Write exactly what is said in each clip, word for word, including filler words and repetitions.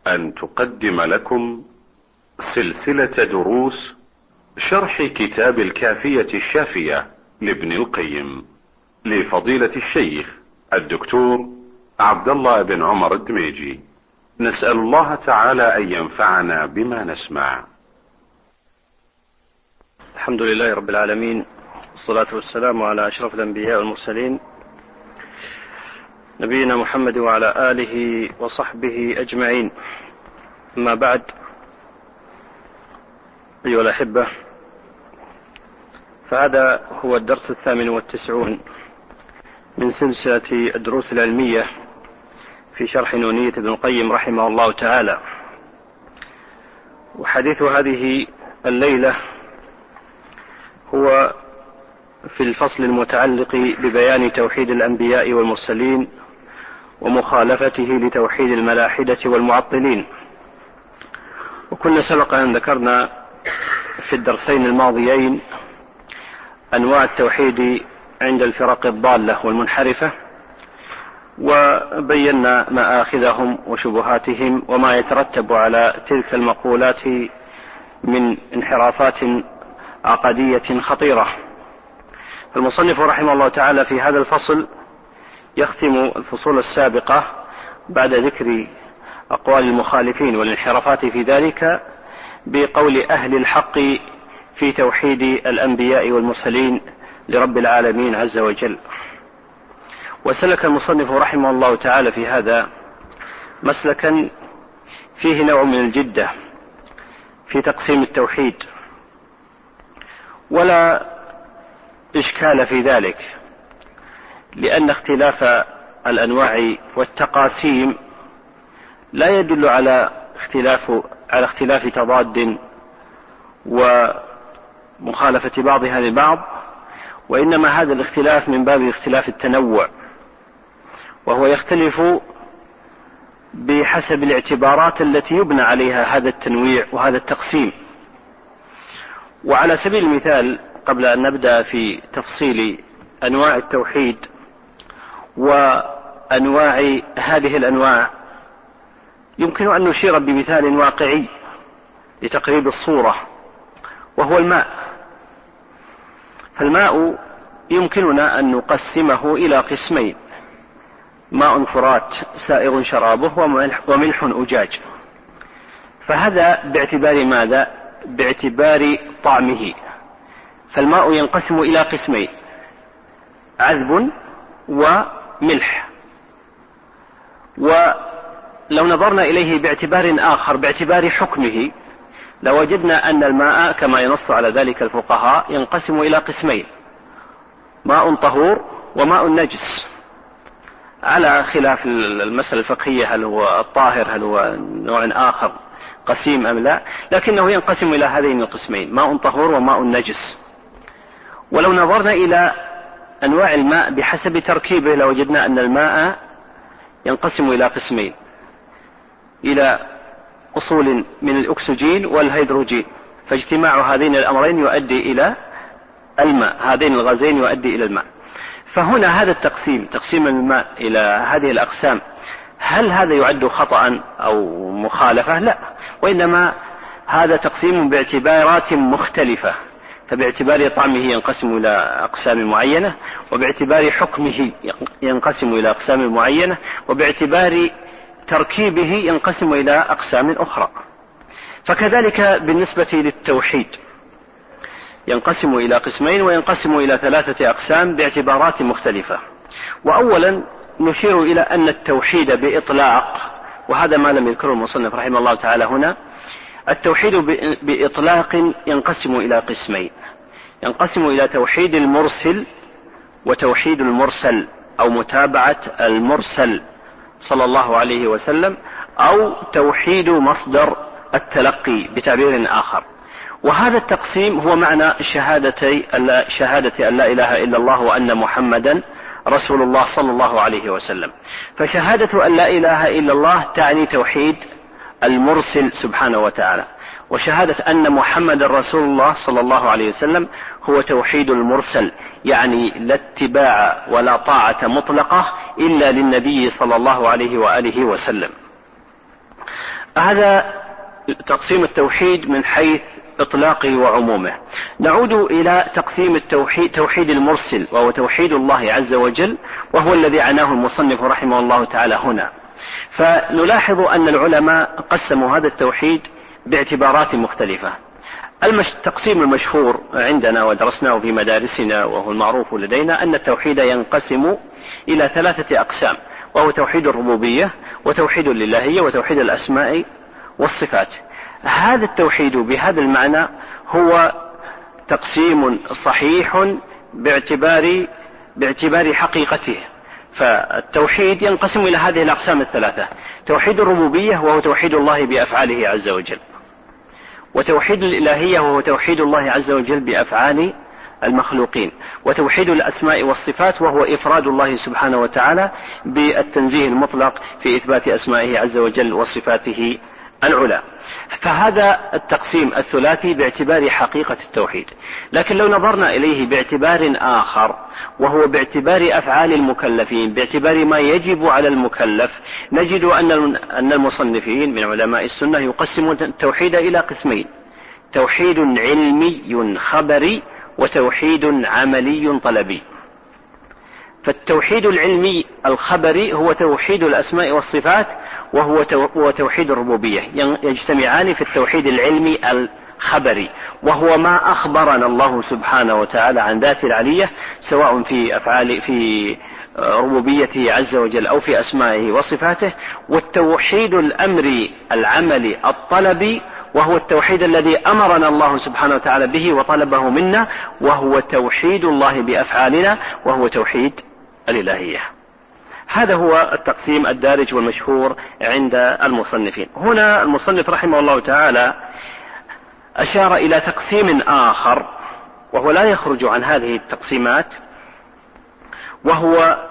أن تقدم لكم سلسلة دروس شرح كتاب الكافية الشافية لابن القيم لفضيلة الشيخ الدكتور عبد الله بن عمر الدميجي. نسأل الله تعالى أن ينفعنا بما نسمع. الحمد لله رب العالمين، والصلاة والسلام على أشرف الأنبياء والمرسلين، نبينا محمد وعلى آله وصحبه أجمعين. أما بعد، أيها الأحبة، فهذا هو الدرس الثامن والتسعون من سلسلة الدروس العلمية في شرح نونية ابن القيم رحمه الله تعالى. وحديث هذه الليلة هو في الفصل المتعلق ببيان توحيد الأنبياء والمرسلين ومخالفته لتوحيد الملاحدة والمعطلين. وكنا سبق أن ذكرنا في الدرسين الماضيين أنواع التوحيد عند الفرق الضالة والمنحرفة، وبينا مآخذهم وشبهاتهم وما يترتب على تلك المقولات من انحرافات عقدية خطيرة. المصنف رحمه الله تعالى في هذا الفصل يختم الفصول السابقة بعد ذكر أقوال المخالفين والانحرافات في ذلك بقول أهل الحق في توحيد الأنبياء والمرسلين لرب العالمين عز وجل. وسلك المصنف رحمه الله تعالى في هذا مسلكا فيه نوع من الجدة في تقسيم التوحيد، ولا إشكال في ذلك، لأن اختلاف الأنواع والتقاسيم لا يدل على اختلاف على اختلاف تضاد ومخالفة بعضها لبعض، وإنما هذا الاختلاف من باب اختلاف التنوع، وهو يختلف بحسب الاعتبارات التي يبنى عليها هذا التنويع وهذا التقسيم. وعلى سبيل المثال، قبل أن نبدأ في تفصيل أنواع التوحيد وأنواع هذه الأنواع، يمكن أن نشير بمثال واقعي لتقريب الصورة، وهو الماء. فالماء يمكننا أن نقسمه إلى قسمين: ماء فرات سائغ شرابه وملح أجاج. فهذا باعتبار ماذا؟ باعتبار طعمه. فالماء ينقسم إلى قسمين: عذب وملح. ولو نظرنا إليه باعتبار آخر باعتبار حكمه لوجدنا أن الماء كما ينص على ذلك الفقهاء ينقسم إلى قسمين: ماء طهور وماء نجس، على خلاف المسألة الفقهية هل هو الطاهر هل هو نوع آخر قسيم أم لا، لكنه ينقسم إلى هذين القسمين: ماء طهور وماء نجس. ولو نظرنا إلى أنواع الماء بحسب تركيبه لوجدنا أن الماء ينقسم إلى قسمين: إلى أصول من الأكسجين والهيدروجين، فاجتماع هذين الأمرين يؤدي إلى الماء، هذين الغازين يؤدي إلى الماء. فهنا هذا التقسيم، تقسيم الماء إلى هذه الأقسام، هل هذا يعد خطأ أو مخالفة؟ لا، وإنما هذا تقسيم باعتبارات مختلفة. فباعتبار طعمه ينقسم إلى أقسام معينة، وباعتبار حكمه ينقسم إلى أقسام معينة، وباعتبار تركيبه ينقسم إلى أقسام أخرى. فكذلك بالنسبة للتوحيد ينقسم إلى قسمين وينقسم إلى ثلاثة أقسام باعتبارات مختلفة. وأولا نشير إلى أن التوحيد بإطلاق، وهذا ما لم يذكره المصنف رحمه الله تعالى هنا، التوحيد بإطلاق ينقسم إلى قسمين: ينقسم إلى توحيد المرسل وتوحيد المرسل، أو متابعة المرسل صلى الله عليه وسلم، أو توحيد مصدر التلقي بتعبير آخر. وهذا التقسيم هو معنى شهادتي شهادة أن لا إله إلا الله وأن محمدا رسول الله صلى الله عليه وسلم. فشهادة أن لا إله إلا الله تعني توحيد المرسل سبحانه وتعالى، وشهادة أن محمد رسول الله صلى الله عليه وسلم هو توحيد المرسل، يعني لا اتباع ولا طاعة مطلقة إلا للنبي صلى الله عليه وآله وسلم. هذا تقسيم التوحيد من حيث إطلاقه وعمومه. نعود إلى تقسيم التوحيد، توحيد المرسل، وهو توحيد الله عز وجل، وهو الذي عناه المصنف رحمه الله تعالى هنا. فنلاحظ أن العلماء قسموا هذا التوحيد باعتبارات مختلفة. التقسيم المشهور عندنا ودرسناه في مدارسنا وهو المعروف لدينا أن التوحيد ينقسم إلى ثلاثة أقسام، وهو توحيد الربوبية، وتوحيد الإلهية، وتوحيد الأسماء والصفات. هذا التوحيد بهذا المعنى هو تقسيم صحيح باعتبار باعتبار حقيقته. فالتوحيد ينقسم إلى هذه الأقسام الثلاثة: توحيد الربوبية وهو توحيد الله بأفعاله عز وجل، وتوحيد الإلهية وهو توحيد الله عز وجل بأفعال المخلوقين، وتوحيد الأسماء والصفات وهو إفراد الله سبحانه وتعالى بالتنزيه المطلق في إثبات أسمائه عز وجل وصفاته العلى. فهذا التقسيم الثلاثي باعتبار حقيقة التوحيد. لكن لو نظرنا إليه باعتبار آخر، وهو باعتبار أفعال المكلفين، باعتبار ما يجب على المكلف، نجد أن المصنفين من علماء السنة يقسمون التوحيد إلى قسمين: توحيد علمي خبري، وتوحيد عملي طلبي. فالتوحيد العلمي الخبري هو توحيد الأسماء والصفات، وهو توحيد الربوبية، يجتمعان في التوحيد العلمي الخبري، وهو ما أخبرنا الله سبحانه وتعالى عن ذاته العلية، سواء في أفعال في ربوبيته عز وجل أو في أسمائه وصفاته. والتوحيد الأمري العملي الطلبي، وهو التوحيد الذي أمرنا الله سبحانه وتعالى به وطلبه منا، وهو توحيد الله بأفعالنا، وهو توحيد الإلهية. هذا هو التقسيم الدارج والمشهور عند المصنفين. هنا المصنف رحمه الله تعالى أشار إلى تقسيم آخر، وهو لا يخرج عن هذه التقسيمات، وهو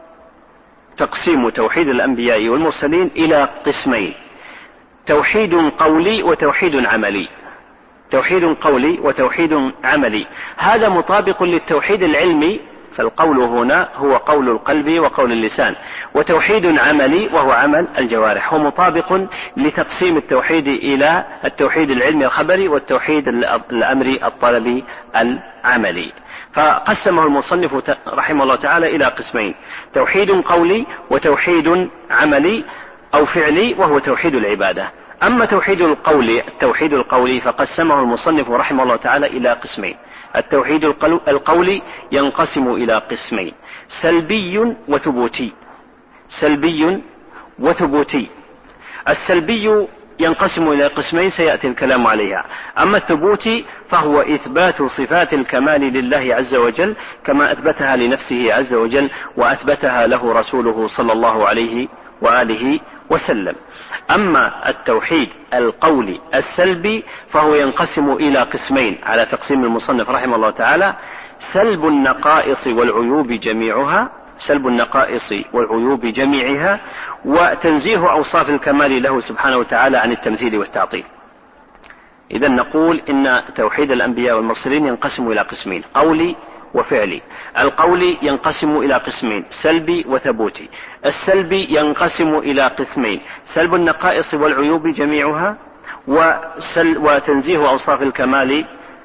تقسيم توحيد الأنبياء والمرسلين إلى قسمين: توحيد قولي وتوحيد عملي. توحيد قولي وتوحيد عملي، هذا مطابق للتوحيد العلمي، فالقول هنا هو قول القلب وقول اللسان، وتوحيد عملي وهو عمل الجوارح، هو مطابق لتقسيم التوحيد إلى التوحيد العلمي الخبري والتوحيد الأمري الطلبي العملي. فقسمه المصنف رحمه الله تعالى إلى قسمين: توحيد قولي وتوحيد عملي أو فعلي، وهو توحيد العبادة. أما توحيد القول التوحيد القولي فقسمه المصنف رحمه الله تعالى إلى قسمين: التوحيد القولي ينقسم إلى قسمين: سلبي وثبوتي. سلبي وثبوتي. السلبي ينقسم إلى قسمين سيأتي الكلام عليها. أما الثبوتي فهو إثبات صفات الكمال لله عز وجل كما أثبتها لنفسه عز وجل وأثبتها له رسوله صلى الله عليه وآله وسلم. أما التوحيد القولي السلبي فهو ينقسم إلى قسمين على تقسيم المصنف رحمه الله تعالى: سلب النقائص والعيوب جميعها سلب النقائص والعيوب جميعها وتنزيه أوصاف الكمال له سبحانه وتعالى عن التمثيل والتعطيل. إذا نقول إن توحيد الأنبياء والمرسلين ينقسم إلى قسمين: قولي وفعلي. القولي ينقسم إلى قسمين: سلبي وثبوتي. السلبي ينقسم إلى قسمين: سلب النقائص والعيوب جميعها وسل وتنزيه أوصاف الكمال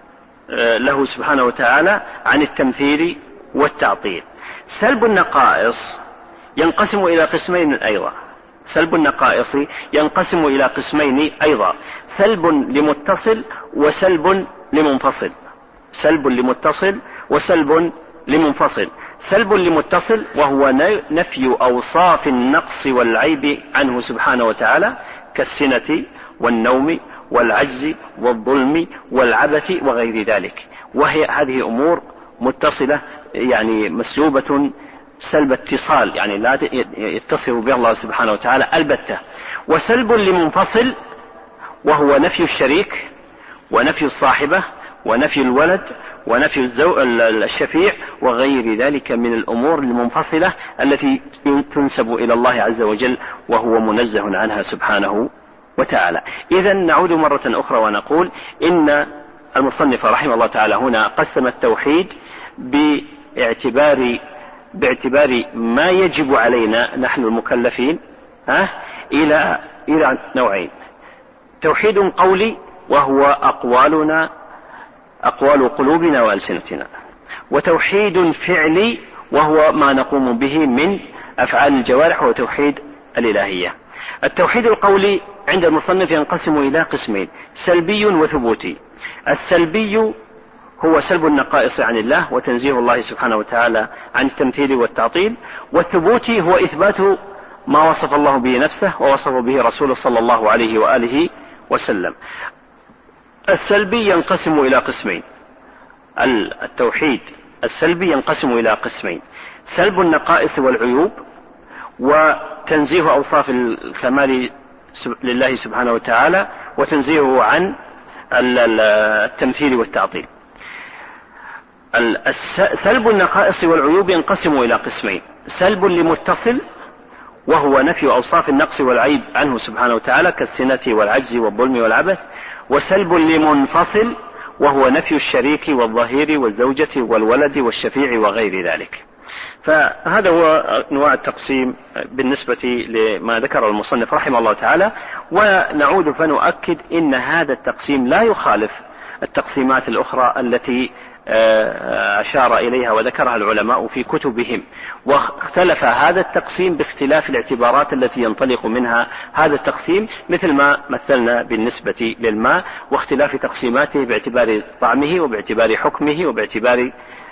له سبحانه وتعالى عن التمثيل والتعطيل. سلب النقائص ينقسم إلى قسمين أيضا. سلب النقائص ينقسم إلى قسمين أيضا: سلب لمتصل وسلب لمنفصل. سلب لمتصل وسلب لمنفصل. سلب لمتصل وهو نفي أوصاف النقص والعيب عنه سبحانه وتعالى كالسنة والنوم والعجز والظلم والعبث وغير ذلك، وهي هذه أمور متصلة يعني مسلوبة سلب اتصال، يعني لا يتصف بها الله سبحانه وتعالى البتة. وسلب لمنفصل وهو نفي الشريك ونفي الصاحبة ونفي الولد ونفي الزو... الشفيع وغير ذلك من الأمور المنفصلة التي تنسب إلى الله عز وجل وهو منزه عنها سبحانه وتعالى. إذا نعود مرة أخرى ونقول إن المصنف رحمه الله تعالى هنا قسم التوحيد باعتبار باعتبار ما يجب علينا نحن المكلفين ها إلى إلى نوعين: توحيد قولي وهو أقوالنا أقوال قلوبنا وألسنتنا، وتوحيد فعلي وهو ما نقوم به من أفعال الجوارح وتوحيد الإلهية. التوحيد القولي عند المصنف ينقسم إلى قسمين: سلبي وثبوتي. السلبي هو سلب النقائص عن الله وتنزيه الله سبحانه وتعالى عن التمثيل والتعطيل، والثبوتي هو إثبات ما وصف الله به نفسه ووصف به رسوله صلى الله عليه وآله وسلم. السلبي ينقسم إلى قسمين: التوحيد السلبي ينقسم إلى قسمين: سلب النقائص والعيوب، وتنزيه أوصاف الكمال لله سبحانه وتعالى، وتنزيهه عن التمثيل والتعطيل. سلب النقائص والعيوب ينقسم إلى قسمين: سلب لمتصل وهو نفي أوصاف النقص والعيب عنه سبحانه وتعالى كالسنة والعجز والظلم والعبث، وسلب لمنفصل وهو نفي الشريك والظهير والزوجة والولد والشفيع وغير ذلك. فهذا هو أنواع التقسيم بالنسبة لما ذكر المصنف رحمه الله تعالى. ونعود فنؤكد إن هذا التقسيم لا يخالف التقسيمات الأخرى التي أشار إليها وذكرها العلماء في كتبهم، واختلف هذا التقسيم باختلاف الاعتبارات التي ينطلق منها هذا التقسيم، مثل ما مثلنا بالنسبة للماء واختلاف تقسيماته باعتبار طعمه وباعتبار حكمه وباعتبار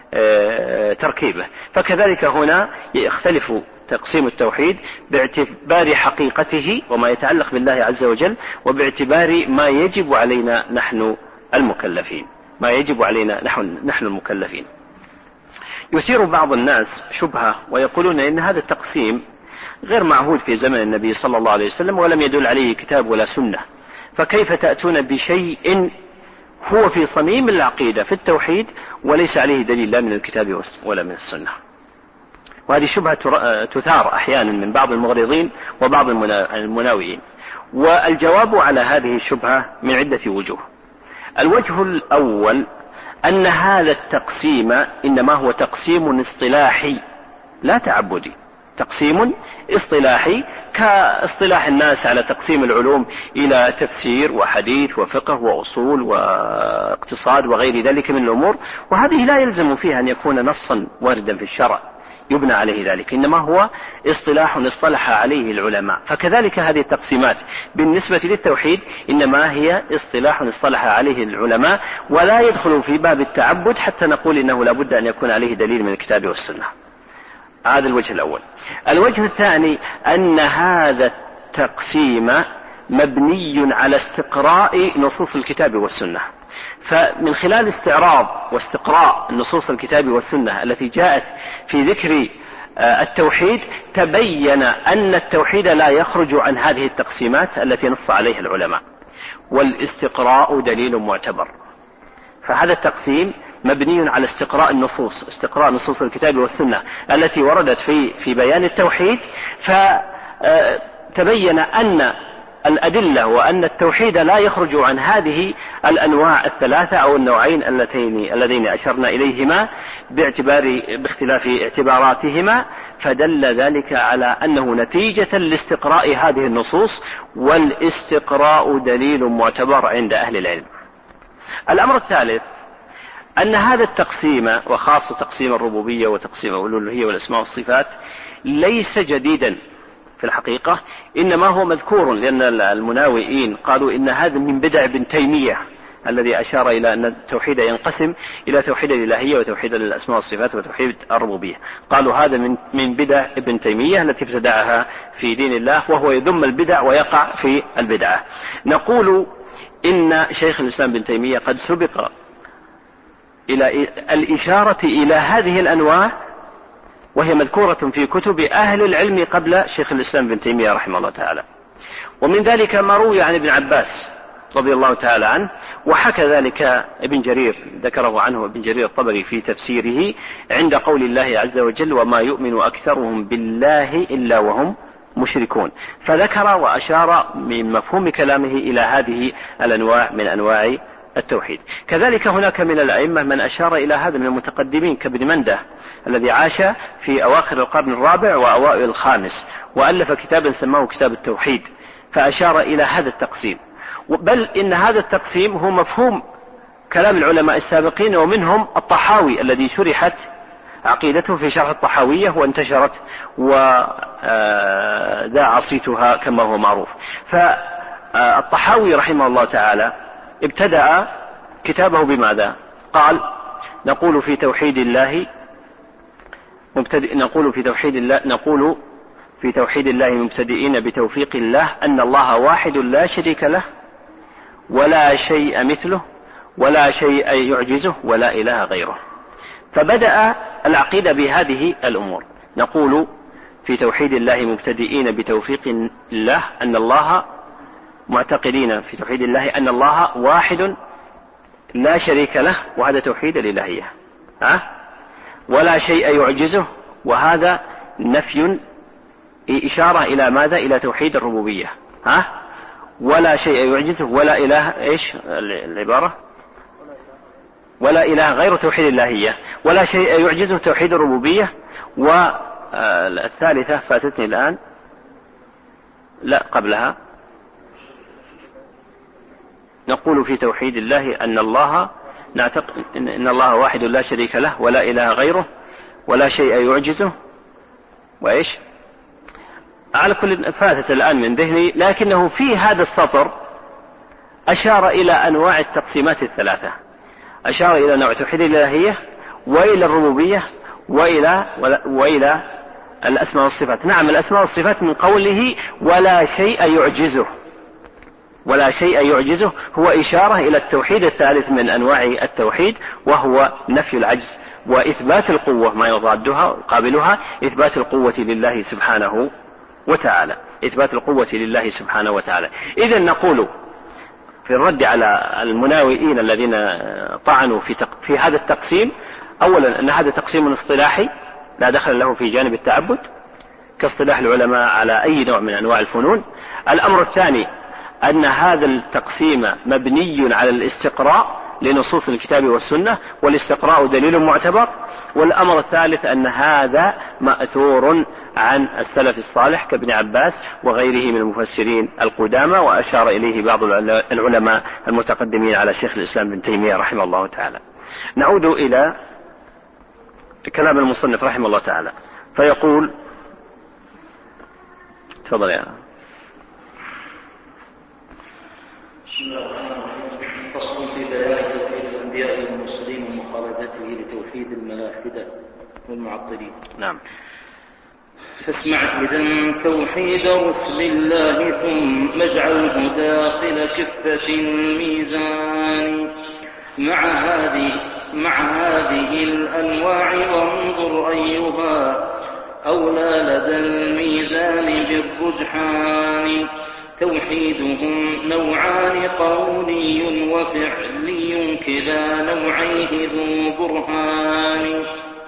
تركيبه. فكذلك هنا يختلف تقسيم التوحيد باعتبار حقيقته وما يتعلق بالله عز وجل، وباعتبار ما يجب علينا نحن المكلفين ما يجب علينا نحن, نحن المكلفين. يثير بعض الناس شبهة ويقولون إن هذا التقسيم غير معهود في زمن النبي صلى الله عليه وسلم ولم يدل عليه كتاب ولا سنة، فكيف تأتون بشيء هو في صميم العقيدة في التوحيد وليس عليه دليل لا من الكتاب ولا من السنة؟ وهذه شبهة تثار أحيانا من بعض المغرضين وبعض المناوئين. والجواب على هذه الشبهة من عدة وجوه. الوجه الأول أن هذا التقسيم إنما هو تقسيم اصطلاحي لا تعبدي، تقسيم اصطلاحي كاصطلاح الناس على تقسيم العلوم إلى تفسير وحديث وفقه وأصول واقتصاد وغير ذلك من الأمور، وهذه لا يلزم فيها أن يكون نصا واردا في الشرع يبنى عليه ذلك، إنما هو اصطلاح اصطلح عليه العلماء. فكذلك هذه التقسيمات بالنسبة للتوحيد إنما هي اصطلاح اصطلح عليه العلماء، ولا يدخل في باب التعبد حتى نقول إنه لا بد أن يكون عليه دليل من الكتاب والسنة. هذا الوجه الأول. الوجه الثاني أن هذا التقسيم مبني على استقراء نصوص الكتاب والسنة، فمن خلال استعراض واستقراء نصوص الكتاب والسنة التي جاءت في ذكر التوحيد تبين أن التوحيد لا يخرج عن هذه التقسيمات التي نص عليها العلماء، والاستقراء دليل معتبر. فهذا التقسيم مبني على استقراء النصوص استقراء نصوص الكتاب والسنة التي وردت في في بيان التوحيد، فتبين أن الأدلة وأن التوحيد لا يخرج عن هذه الأنواع الثلاثة أو النوعين اللتين اللذين أشرنا إليهما باعتبار باختلاف اعتباراتهما، فدل ذلك على أنه نتيجة لاستقراء هذه النصوص، والاستقراء دليل معتبر عند أهل العلم. الأمر الثالث أن هذا التقسيم وخاصة تقسيم الربوبية وتقسيم الألوهية والأسماء والصفات ليس جديدا في الحقيقة، إنما هو مذكور، لأن المناوئين قالوا إن هذا من بدع ابن تيمية الذي أشار إلى أن التوحيد ينقسم إلى توحيد الإلهية وتوحيد الأسماء والصفات وتوحيد الربوبية. قالوا هذا من من بدع ابن تيمية التي ابتدعها في دين الله، وهو يذم البدع ويقع في البدعة. نقول إن شيخ الإسلام ابن تيمية قد سبق إلى الإشارة إلى هذه الأنواع، وهي مذكورة في كتب أهل العلم قبل شيخ الإسلام ابن تيمية رحمه الله تعالى. ومن ذلك ما روي عن ابن عباس رضي الله تعالى عنه، وحكى ذلك ابن جرير، ذكره عنه ابن جرير الطبري في تفسيره عند قول الله عز وجل: وما يؤمن أكثرهم بالله إلا وهم مشركون، فذكر وأشار من مفهوم كلامه إلى هذه الأنواع من أنواع التوحيد. كذلك هناك من الأئمة من أشار إلى هذا من المتقدمين كابن منده الذي عاش في أواخر القرن الرابع وأوائل الخامس، وألف كتابا سماه كتاب التوحيد، فأشار إلى هذا التقسيم. بل إن هذا التقسيم هو مفهوم كلام العلماء السابقين، ومنهم الطحاوي الذي شرحت عقيدته في شرح الطحاوية وانتشرت وذاع صيتها كما هو معروف. فالطحاوي رحمه الله تعالى ابتدأ كتابه بماذا؟ قال: نقول في توحيد الله مبتدئ نقول في توحيد الله نقول في توحيد الله مبتدئين بتوفيق الله أن الله واحد لا شريك له ولا شيء مثله ولا شيء يعجزه ولا إله غيره. فبدأ العقيدة بهذه الأمور. نقول في توحيد الله مبتدئين بتوفيق الله أن الله معتقدين في توحيد الله أن الله واحد لا شريك له، وهذا توحيد الإلهية، ها؟ ولا شيء يعجزه، وهذا نفي إشارة إلى ماذا؟ إلى توحيد الربوبية، ها؟ ولا شيء يعجزه ولا إله، إيش العبارة؟ ولا إله غير توحيد الإلهية، ولا شيء يعجزه توحيد الربوبية. والثالثة فاتتني الآن، لا قبلها، نقول في توحيد الله أن الله نعتقد إن الله واحد لا شريك له ولا إله غيره ولا شيء يعجزه، وإيش على كل فاتت الآن من ذهني، لكنه في هذا السطر أشار إلى أنواع التقسيمات الثلاثة، أشار إلى نوع توحيد الإلهية وإلى الربوبية وإلى وإلى الأسماء والصفات. نعم، الأسماء والصفات من قوله ولا شيء يعجزه، ولا شيء يعجزه هو إشارة إلى التوحيد الثالث من أنواع التوحيد، وهو نفي العجز وإثبات القوة ما يضادها قابلها، إثبات القوة لله سبحانه وتعالى، إثبات القوة لله سبحانه وتعالى. إذن نقول في الرد على المناوئين الذين طعنوا في, في هذا التقسيم، أولا أن هذا تقسيم اصطلاحي لا دخل له في جانب التعبد كاصطلاح العلماء على أي نوع من أنواع الفنون. الأمر الثاني أن هذا التقسيم مبني على الاستقراء لنصوص الكتاب والسنة، والاستقراء دليل معتبر. والأمر الثالث أن هذا مأثور عن السلف الصالح كابن عباس وغيره من المفسرين القدامى، وأشار إليه بعض العلماء المتقدمين على شيخ الإسلام ابن تيمية رحمه الله تعالى. نعود إلى كلام المصنف رحمه الله تعالى، فيقول: تفضل يا فصل في بيان توحيد الأنبياء والمرسلين ومخالفته لتوحيد الملاحدة والمعطلين. نعم. فاسمع إذن توحيد رسل الله ثم اجعله داخل كفة الميزان مع هذه مع هذه الأنواع، وانظر أيها أولى لدى الميزان بالرجحان. توحيدهم نوعان قولي وفعلي كلا نوعيه ذو برهان.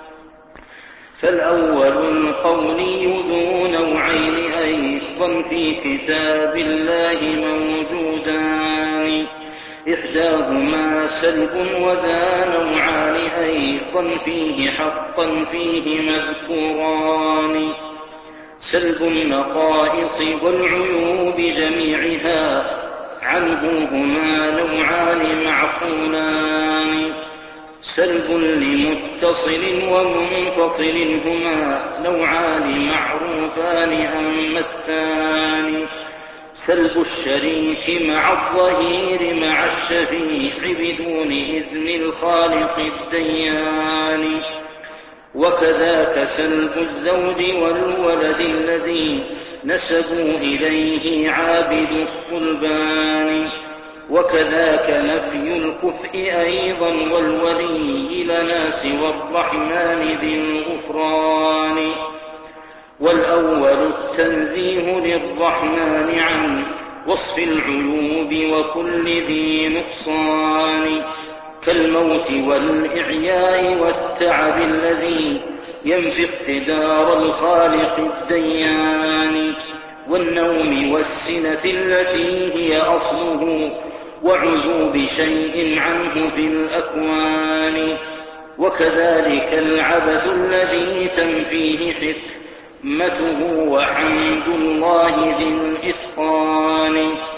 فالأول القولي ذو نوعين أيضا في كتاب الله موجودان، إحداهما سلب وذا نوعان أيضا فيه حقا فيه مذكوران. سلب النقائص والعيوب جميعها عنه هما نوعان معقولان. سلب لمتصل ومنفصل هما نوعان معروفان أما الثاني. سلب الشريك مع الظهير مع الشفيع بدون إذن الخالق الديان. وكذاك سلب الزوج والولد الذي نسبوا إليه عابد الصلبان. وكذاك نفي الكفء أيضا والولي لنا سوى الرحمن ذي الغفران. والأول التنزيه للرحمن عن وصف العيوب وكل ذي نقصان، كالموت والإعياء والتعب الذي ينفي اقتدار الخالق الديان، والنوم والسنة التي هي أصله وعزوب شيء عنه في الأكوان. وكذلك العبث الذي تنفيه حكمته وحمد الله ذي الإتقان.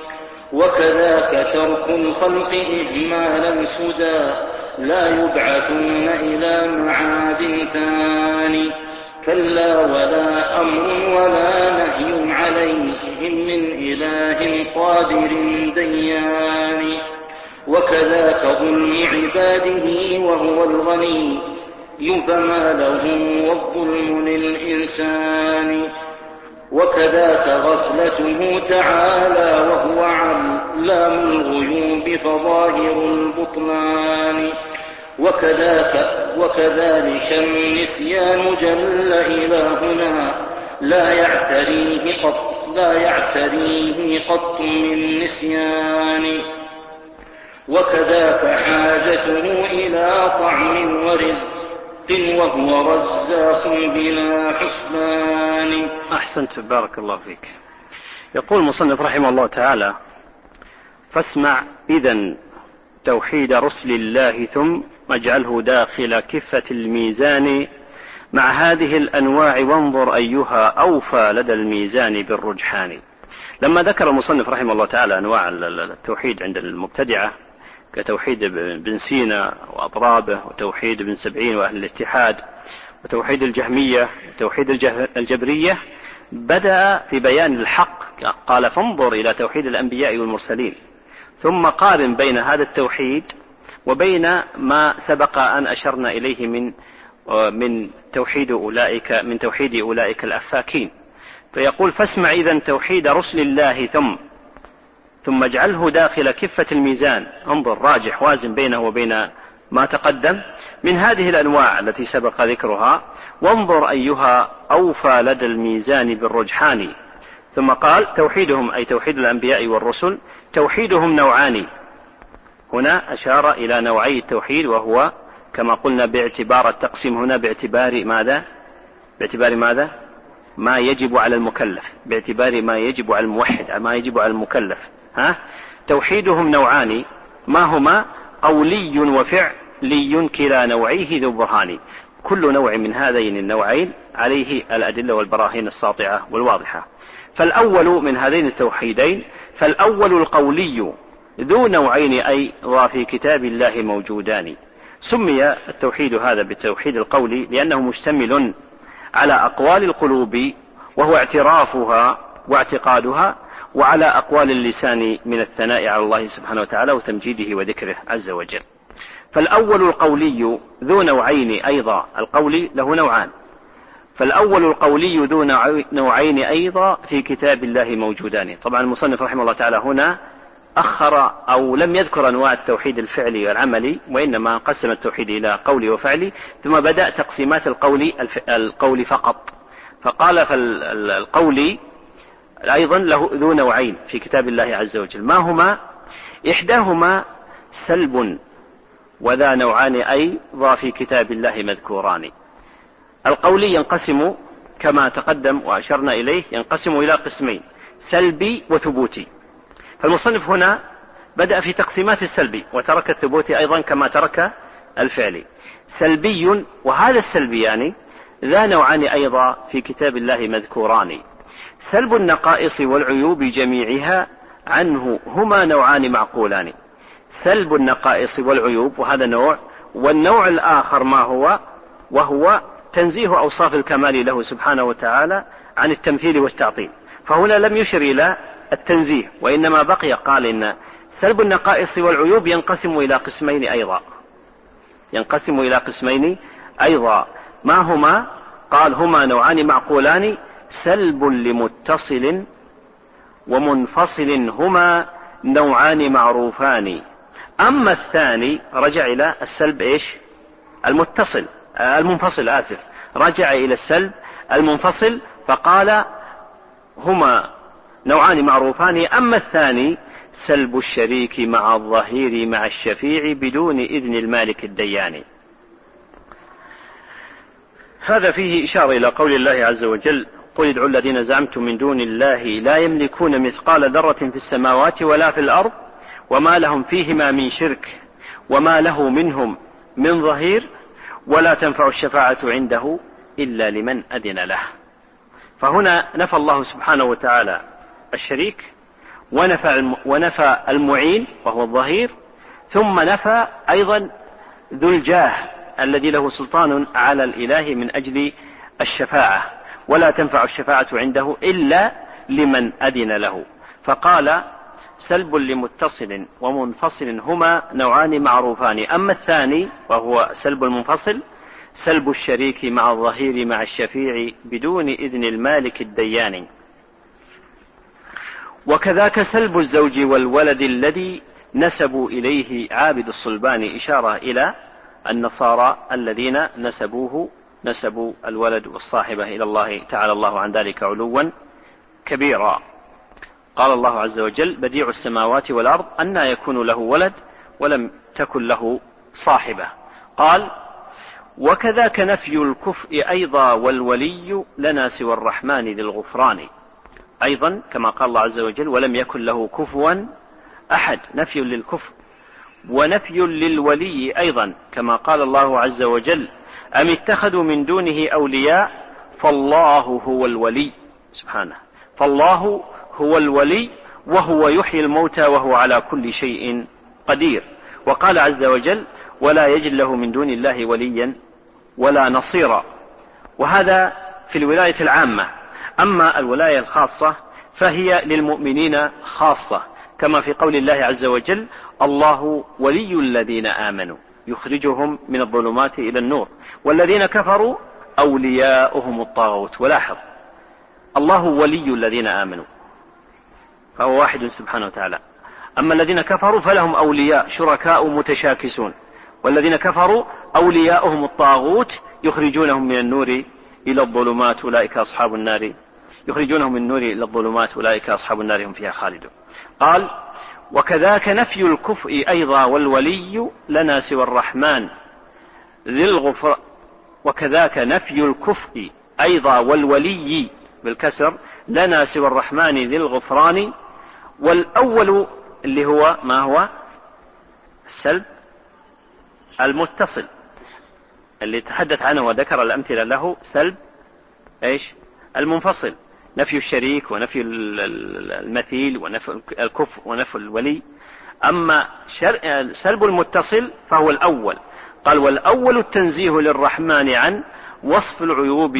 وكذاك ترك الخلق إجمالا سدى لا يبعثون إلى معاد ثاني كلا ولا أمر ولا نهي عليهم من إله قادر ديان وكذاك ظلم عباده وهو الغني فما لهم والظلم للإنسان وكذاك غفلته تعالى وهو علام الغيوب فظاهر البطلان وكذاك وكذلك النسيان جل إلهنا لا يعتريه قط لا يعتريه قط من نسيان وكذاك حاجته إلى طعم ورزق وهو رزاق بلا حسبان. أحسنت بارك الله فيك. يقول المصنف رحمه الله تعالى فاسمع إذن توحيد رسل الله ثم اجعله داخل كفة الميزان مع هذه الأنواع وانظر أيها أوفى لدى الميزان بالرجحان. لما ذكر المصنف رحمه الله تعالى أنواع التوحيد عند المبتدعة كتوحيد ابن سينا وأضرابه وتوحيد ابن سبعين وأهل الاتحاد وتوحيد الجهمية وتوحيد الجبرية بدأ في بيان الحق قال فانظر إلى توحيد الأنبياء والمرسلين ثم قارن بين هذا التوحيد وبين ما سبق أن أشرنا إليه من من توحيد أولئك من توحيد أولئك الأفاكين. فيقول فاسمع إذن توحيد رسل الله ثم ثم اجعله داخل كفة الميزان انظر راجح وازن بينه وبين ما تقدم من هذه الأنواع التي سبق ذكرها وانظر أيها أوفى لدى الميزان بالرجحان. ثم قال توحيدهم أي توحيد الأنبياء والرسل توحيدهم نوعان. هنا أشار إلى نوعي التوحيد وهو كما قلنا باعتبار التقسيم هنا باعتبار ماذا باعتبار ماذا ما يجب على المكلف باعتبار ما يجب على الموحد ما يجب على المكلف. ها توحيدهم نوعان ما هما قولي وفعلي كلا نوعيه ذو برهان. كل نوع من هذين النوعين عليه الأدلة والبراهين الساطعة والواضحة. فالأول من هذين التوحيدين فالأول القولي ذو نوعين أيضا في كتاب الله موجودان. سمي التوحيد هذا بالتوحيد القولي لأنه مشتمل على أقوال القلوب وهو اعترافها واعتقادها وعلى أقوال اللسان من الثناء على الله سبحانه وتعالى وتمجيده وذكره عز وجل. فالأول القولي ذو نوعين أيضا القولي له نوعان فالأول القولي ذو نوعين أيضا في كتاب الله موجودان. طبعا المصنف رحمه الله تعالى هنا أخر أو لم يذكر أنواع التوحيد الفعلي والعملي وإنما قسم التوحيد إلى قولي وفعلي ثم بدأ تقسيمات القول القول فقط فقال فالقولي أيضا له ذو نوعين في كتاب الله عز وجل ما هما إحداهما سلب وذا نوعان أيضا في كتاب الله مذكوران. القولي ينقسم كما تقدم وأشرنا إليه ينقسم إلى قسمين سلبي وثبوتي. فالمصنف هنا بدأ في تقسيمات السلبي وترك الثبوتي أيضا كما ترك الفعلي. سلبي وهذا السلبيان ذا نوعان أيضا في كتاب الله مذكوران. سلب النقائص والعيوب جميعها عنه هما نوعان معقولان. سلب النقائص والعيوب وهذا نوع والنوع الآخر ما هو وهو تنزيه أوصاف الكمال له سبحانه وتعالى عن التمثيل والتعطيل. فهنا لم يشر إلى التنزيه وإنما بقي قال إن سلب النقائص والعيوب ينقسم إلى قسمين أيضا ينقسم إلى قسمين أيضا ما هما قال هما نوعان معقولان سلب لمتصل ومنفصل هما نوعان معروفان. أما الثاني رجع إلى السلب إيش المتصل المنفصل آسف رجع إلى السلب المنفصل فقال هما نوعان معروفان. أما الثاني سلب الشريك مع الظهير مع الشفيع بدون إذن المالك الديان. هذا فيه إشارة إلى قول الله عز وجل قل ادعوا الذين زعمتم من دون الله لا يملكون مثقال ذرة في السماوات ولا في الأرض وما لهم فيهما من شرك وما له منهم من ظهير ولا تنفع الشفاعة عنده إلا لمن أذن له. فهنا نفى الله سبحانه وتعالى الشريك ونفى, ونفى المعين وهو الظهير، ثم نفى أيضا ذو الجاه الذي له سلطان على الإله من أجل الشفاعة، ولا تنفع الشفاعة عنده إلا لمن أذن له. فقال سلب لمتصل ومنفصل هما نوعان معروفان، أما الثاني وهو سلب المنفصل سلب الشريك مع الظهير مع الشفيع بدون إذن المالك الديان. وكذاك سلب الزوج والولد الذي نسبوا إليه عابد الصلبان، إشارة إلى النصارى الذين نسبوه نسبوا الولد والصاحبة إلى الله تعالى الله عن ذلك علوا كبيرا. قال الله عز وجل بديع السماوات والأرض أنى يكون له ولد ولم تكن له صاحبة. قال وكذاك نفي الكفء أيضا والولي لنا سوى الرحمن ذي الغفران، أيضا كما قال الله عز وجل ولم يكن له كفوا أحد، نفي للكفء. ونفي للولي أيضا كما قال الله عز وجل أم اتخذوا من دونه أولياء فالله هو الولي، سبحانه، فالله هو الولي وهو يحيي الموتى وهو على كل شيء قدير. وقال عز وجل ولا يجد له من دون الله وليا ولا نصيرا. وهذا في الولاية العامة. أما الولاية الخاصة فهي للمؤمنين خاصة، كما في قول الله عز وجل الله ولي الذين آمنوا يخرجهم من الظلمات إلى النور والذين كفروا أولياؤهم الطاغوت. ولاحظ الله ولي الذين آمنوا فهو واحد سبحانه وتعالى، أما الذين كفروا فلهم أولياء شركاء متشاكسون، والذين كفروا أولياؤهم الطاغوت يخرجونهم من النور إلى الظلمات أولئك أصحاب النار يخرجونهم من النور إلى الظلمات أولئك أصحاب النار هم فيها خالدون. قال وكذاك نفي الكفء أيضا والولي لنا سوى الرحمن ذي الغفر وكذاك نفي الكفء أيضا والولي بالكسر لنا سوى الرحمن ذي الغفران. والأول اللي هو ما هو السلب المتصل اللي تحدث عنه وذكر الأمثلة له، سلب إيش المنفصل، نفي الشريك ونفي المثيل ونفي الكفء ونفي الولي. أما سلب المتصل فهو الأول. قال والأول التنزيه للرحمن عن وصف العيوب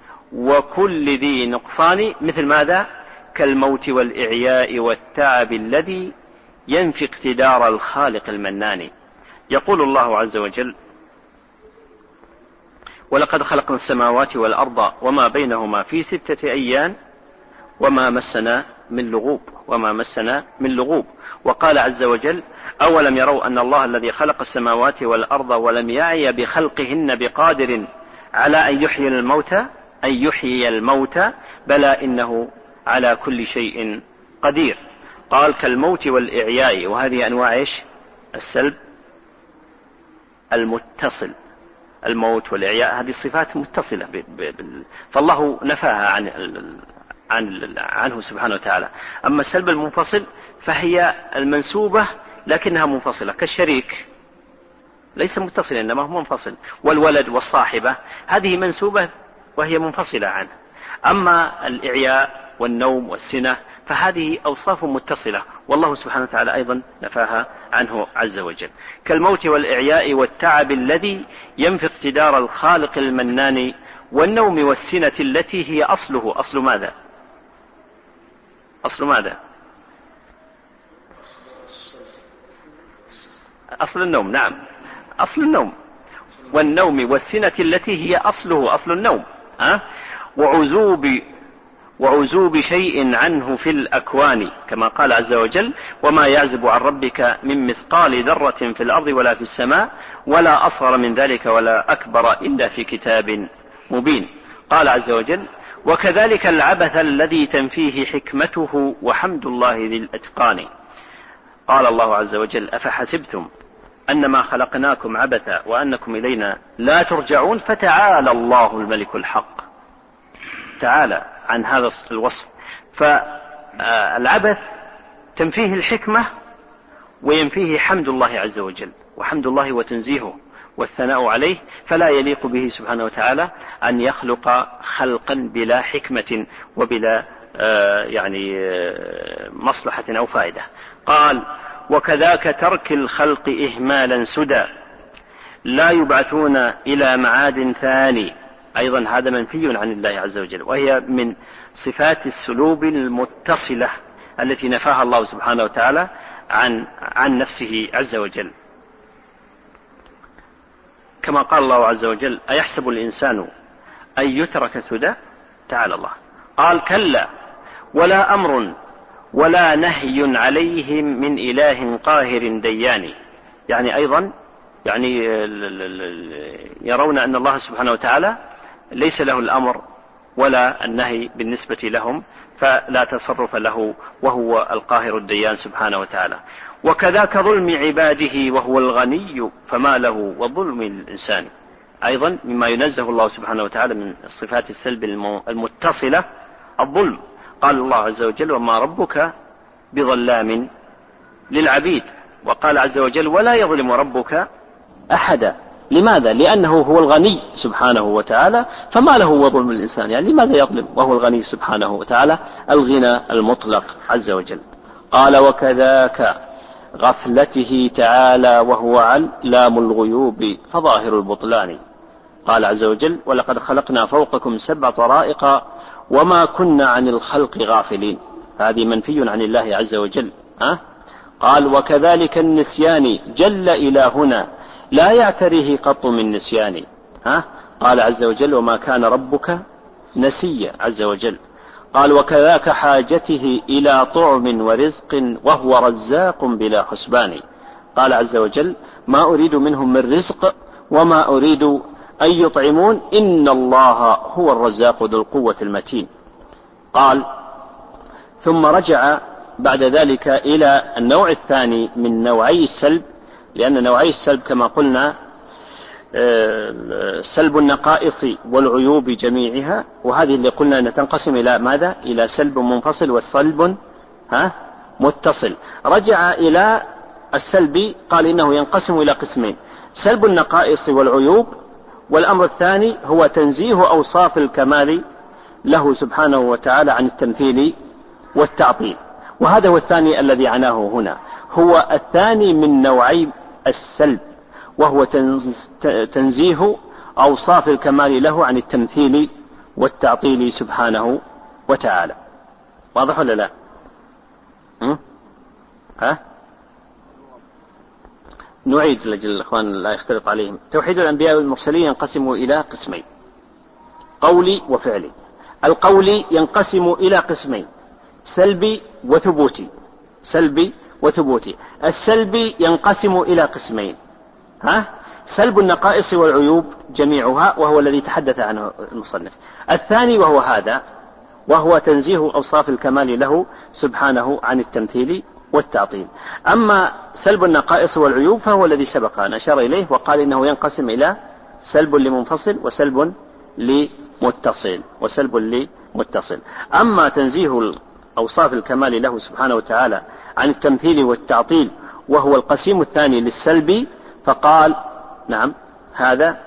وكل ذي نقصان، مثل ماذا؟ كالموت والإعياء والتعب الذي ينفي اقتدار الخالق المنان. يقول الله عز وجل ولقد خلقنا السماوات والأرض وما بينهما في ستة أيام وما مسنا من لغوب وما مسنا من لغوب. وقال عز وجل أولم يروا أن الله الذي خلق السماوات والأرض ولم يعي بخلقهن بقادر على أن يحيي الموتى أن يحيي الموتى بلى إنه على كل شيء قدير. قال كالموت والإعياء، وهذه أنواع إيش السلب المتصل، الموت والإعياء هذه الصفات متصلة بال... فالله نفاها عن عن عنه سبحانه وتعالى. أما السلب المنفصل فهي المنسوبة لكنها منفصلة، كالشريك ليس متصلا إنما هو منفصل، والولد والصاحبة هذه منسوبة وهي منفصلة عنه. أما الإعياء والنوم والسنة فهذه أوصاف متصلة والله سبحانه وتعالى أيضا نفاها عنه عز وجل. كالموت والإعياء والتعب الذي ينفي اقتدار الخالق المنان والنوم والسنة التي هي أصله أصل ماذا؟ أصل ماذا؟ أصل النوم، نعم أصل النوم. والنوم والسنة التي هي أصله أصل النوم، أه؟ وعزوب وعزوب شيء عنه في الأكوان، كما قال عز وجل وما يعزب عن ربك من مثقال ذرة في الأرض ولا في السماء ولا أصغر من ذلك ولا أكبر إلا في كتاب مبين. قال عز وجل وكذلك العبث الذي تنفيه حكمته وحمد الله ذي الأتقان. قال الله عز وجل أفحسبتم أنما خلقناكم عبثا وأنكم إلينا لا ترجعون فتعالى الله الملك الحق. تعالى عن هذا الوصف. فالعبث تنفيه الحكمة وينفيه حمد الله عز وجل، وحمد الله وتنزيهه والثناء عليه، فلا يليق به سبحانه وتعالى أن يخلق خلقا بلا حكمة وبلا يعني مصلحة أو فائدة. قال: وكذاك ترك الخلق إهمالا سدى لا يبعثون إلى معاد ثاني، أيضا هذا منفي عن الله عز وجل، وهي من صفات السلوب المتصلة التي نفاها الله سبحانه وتعالى عن عن نفسه عز وجل، كما قال الله عز وجل: أيحسب الإنسان أن يترك سدى؟ تعالى الله. قال: كلا ولا أمر ولا نهي عليهم من إله قاهر ديان. يعني أيضا يعني يرون أن الله سبحانه وتعالى ليس له الأمر ولا النهي بالنسبة لهم، فلا تصرف له، وهو القاهر الديان سبحانه وتعالى. وكذاك ظلم عباده وهو الغني فما له وظلم الإنسان، أيضا مما ينزه الله سبحانه وتعالى من صفات السلب المتصلة الظلم. قال الله عز وجل: وما ربك بظلام للعبيد. وقال عز وجل: ولا يظلم ربك أحدا. لماذا؟ لأنه هو الغني سبحانه وتعالى، فما له وظلم الإنسان، يعني لماذا يظلم وهو الغني سبحانه وتعالى الغنى المطلق عز وجل. قال: وكذاك غفلته تعالى وهو علام الغيوب فظاهر البطلان. قال عز وجل: ولقد خلقنا فوقكم سبع طرائق وما كنا عن الخلق غافلين. هذه منفي عن الله عز وجل. أه؟ قال: وكذلك النسيان جل إلهنا لا يعتريه قط من نسيان. ها؟ قال عز وجل: وما كان ربك نسيا عز وجل. قال: وكذاك حاجته إلى طعم ورزق وهو رزاق بلا حسبان. قال عز وجل: ما أريد منهم من رزق وما أريد أن يطعمون إن الله هو الرزاق ذو القوة المتين. قال: ثم رجع بعد ذلك إلى النوع الثاني من نوعي السلب، لأن نوعي السلب كما قلنا سلب النقائص والعيوب جميعها، وهذه اللي قلنا أن تنقسم إلى ماذا؟ إلى سلب منفصل وسلب ها متصل. رجع إلى السلب، قال إنه ينقسم إلى قسمين: سلب النقائص والعيوب، والأمر الثاني هو تنزيه أوصاف الكمال له سبحانه وتعالى عن التمثيل والتعطيل. وهذا هو الثاني الذي عناه هنا، هو الثاني من نوعي السلب، وهو تنزيه أوصاف الكمال له عن التمثيل والتعطيل سبحانه وتعالى. واضح ولا لا؟ ها؟ نعيد لأجل الإخوان لا يختلط عليهم. توحيد الأنبياء والمرسلين ينقسم إلى قسمين: قولي وفعلي. القولي ينقسم إلى قسمين: سلبي وثبوتي. سلبي وثبوتي. السلبي ينقسم إلى قسمين: ها؟ سلب النقائص والعيوب جميعها، وهو الذي تحدث عنه المصنف. الثاني وهو هذا، وهو تنزيه أوصاف الكمال له سبحانه عن التمثيل والتعطيل. أما سلب النقائص والعيوب فهو الذي سبق أن أشار إليه وقال إنه ينقسم إلى سلب لمنفصل وسلب لمتصل وسلب لمتصل. أما تنزيه أوصاف الكمال له سبحانه وتعالى عن التمثيل والتعطيل، وهو القسيم الثاني للسلب، فقال: نعم هذا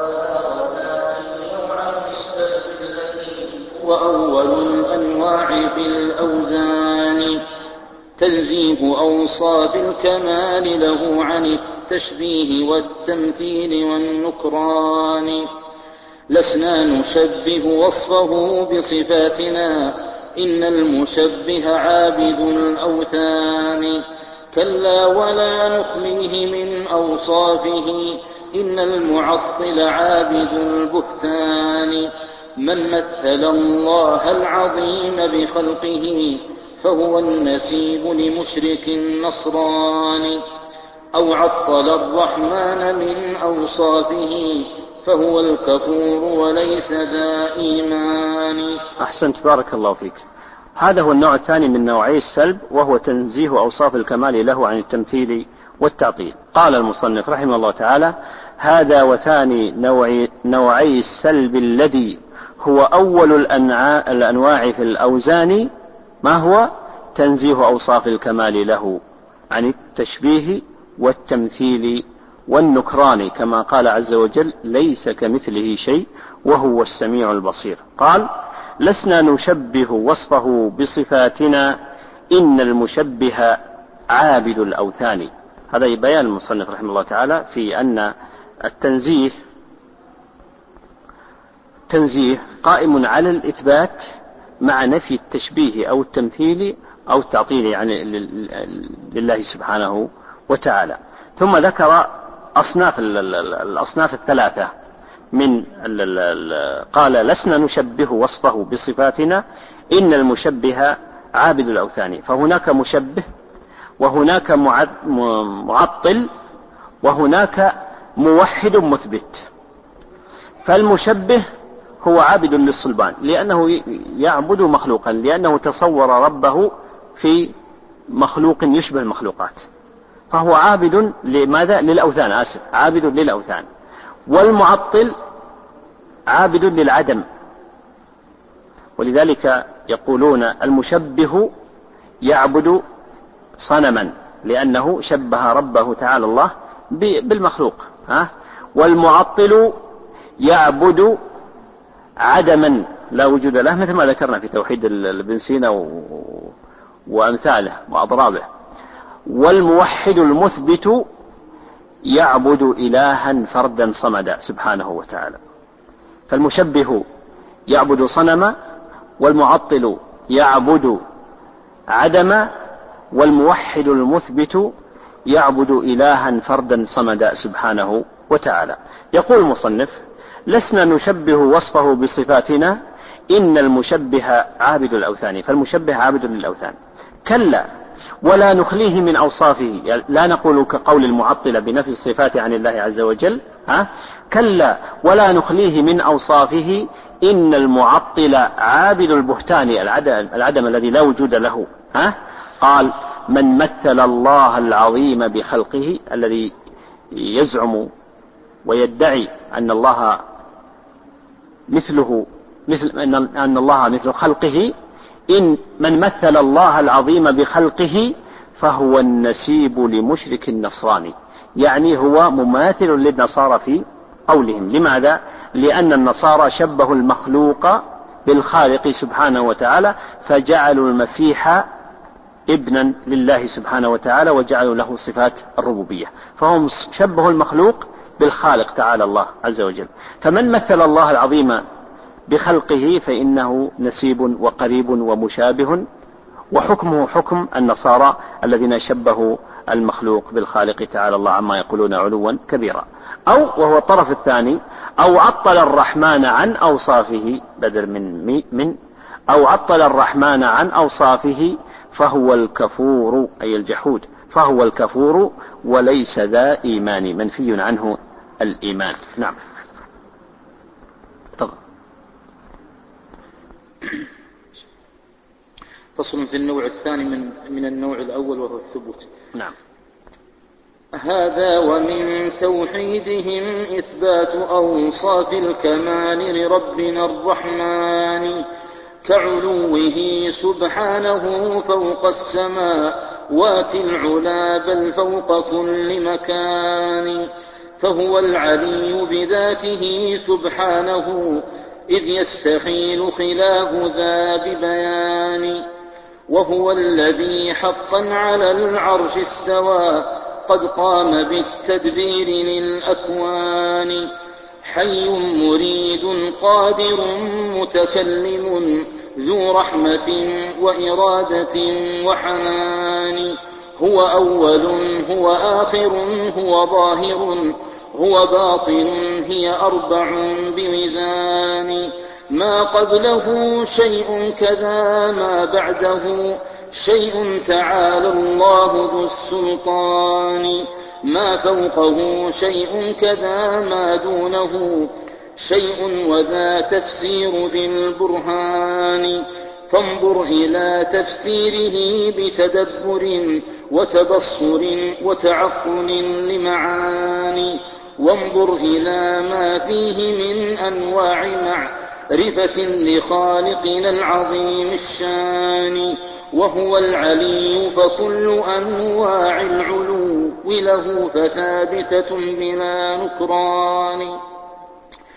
وأول الأنواع بالأوزان تنزيه أوصاف الكمال له عن التشبيه والتمثيل والنكران. لسنا نشبه وصفه بصفاتنا إن المشبه عابد الأوثان. كلا ولا نخليه من أوصافه إن المعطل عابد البهتان. من مثل الله العظيم بخلقه فهو النسيب لمشرك النصران. أو عطل الرحمن من أوصافه فهو الكفور وليس ذا إيمان. أحسنت، بارك الله فيك. هذا هو النوع الثاني من نوعي السلب، وهو تنزيه أوصاف الكمال له عن التمثيل والتعطيل. قال المصنف رحمه الله تعالى: هذا وثاني نوعي, نوعي السلب الذي هو أول الأنواع في الأوزان ما هو؟ تنزيه أوصاف الكمال له عن التشبيه والتمثيل والنكران، كما قال عز وجل: ليس كمثله شيء وهو السميع البصير. قال: لسنا نشبه وصفه بصفاتنا إن المشبه عابد الأوثان. هذا بيان المصنف رحمه الله تعالى في أن التنزيه تنزيه قائم على الإثبات مع نفي التشبيه أو التمثيل أو التعطيل يعني لله سبحانه وتعالى. ثم ذكر أصناف الأصناف الثلاثة من قال لسنا نشبه وصفه بصفاتنا إن المشبه عابد الأوثان. فهناك مشبه وهناك معطل وهناك موحد مثبت. فالمشبه هو عابد للصلبان لأنه يعبد مخلوقا، لأنه تصور ربه في مخلوق يشبه المخلوقات، فهو عابد لماذا؟ للأوثان، آسف عابد للأوثان. والمعطل عابد للعدم، ولذلك يقولون المشبه يعبد صنما لأنه شبه ربه تعالى الله بالمخلوق، ها؟ والمعطل يعبد عدما لا وجود له، مثل ما ذكرنا في توحيد ابن سينا وأمثاله وأضرابه. والموحد المثبت يعبد إلها فردا صمدا سبحانه وتعالى. فالمشبه يعبد صنما، والمعطل يعبد عدما، والموحد المثبت يعبد إلها فردا صمدا سبحانه وتعالى. يقول المصنف لسنا نشبه وصفه بصفاتنا إن المشبه عابد الأوثان. فالمشبه عابد للأوثان كلا، ولا نخليه من أوصافه، يعني لا نقول كقول المعطلة بنفي الصفات عن الله عز وجل، ها؟ كلا ولا نخليه من أوصافه إن المعطل عابد البهتان العدم, العدم الذي لا وجود له، ها؟ قال من مثل الله العظيم بخلقه، الذي يزعم ويدعي أن الله مثله مثل أن الله مثل خلقه، إن من مثل الله العظيم بخلقه فهو النسيب لمشرك النصراني، يعني هو مماثل للنصارى في قولهم. لماذا؟ لأن النصارى شبهوا المخلوق بالخالق سبحانه وتعالى، فجعلوا المسيح ابنا لله سبحانه وتعالى وجعلوا له صفات الربوبية، فهم شبهوا المخلوق بالخالق تعالى الله عز وجل. فمن مثل الله العظيم بخلقه فإنه نسيب وقريب ومشابه، وحكمه حكم النصارى الذين شبهوا المخلوق بالخالق تعالى الله عما يقولون علوا كبيرا. أو وهو الطرف الثاني، أو عطل الرحمن عن أوصافه بدل من من أو عطل الرحمن عن أوصافه فهو الكفور، أي الجحود، فهو الكفور وليس ذا إيمان، منفي عنه الإيمان. نعم. طبعا. فصل في النوع الثاني من من النوع الأول وهو الثبوت. نعم. هذا ومن توحيدهم إثبات أوصاف الكمال لربنا الرحمن، كعلوه سبحانه فوق السماوات العلا بل فوق كل مكان، فهو العلي بذاته سبحانه إذ يستحيل خلاف ذا ببيان، وهو الذي حقا على العرش استوى قد قام بالتدبير للأكوان، حي مريد قادر متكلم ذو رحمة وإرادة وحنان، هو أول هو آخر هو ظاهر هو باطن هي أربع بميزان، ما قبله شيء كذا ما بعده شيء تعالى الله ذو السلطان، ما فوقه شيء كذا ما دونه شيء وذا تفسير بالبرهان، فانظر إلى تفسيره بتدبر وتبصر وتعقل لمعاني، وانظر إلى ما فيه من أنواع معرفة لخالقنا العظيم الشان، وهو العلي فكل أنواع العلو له فثابتة بلا نكران،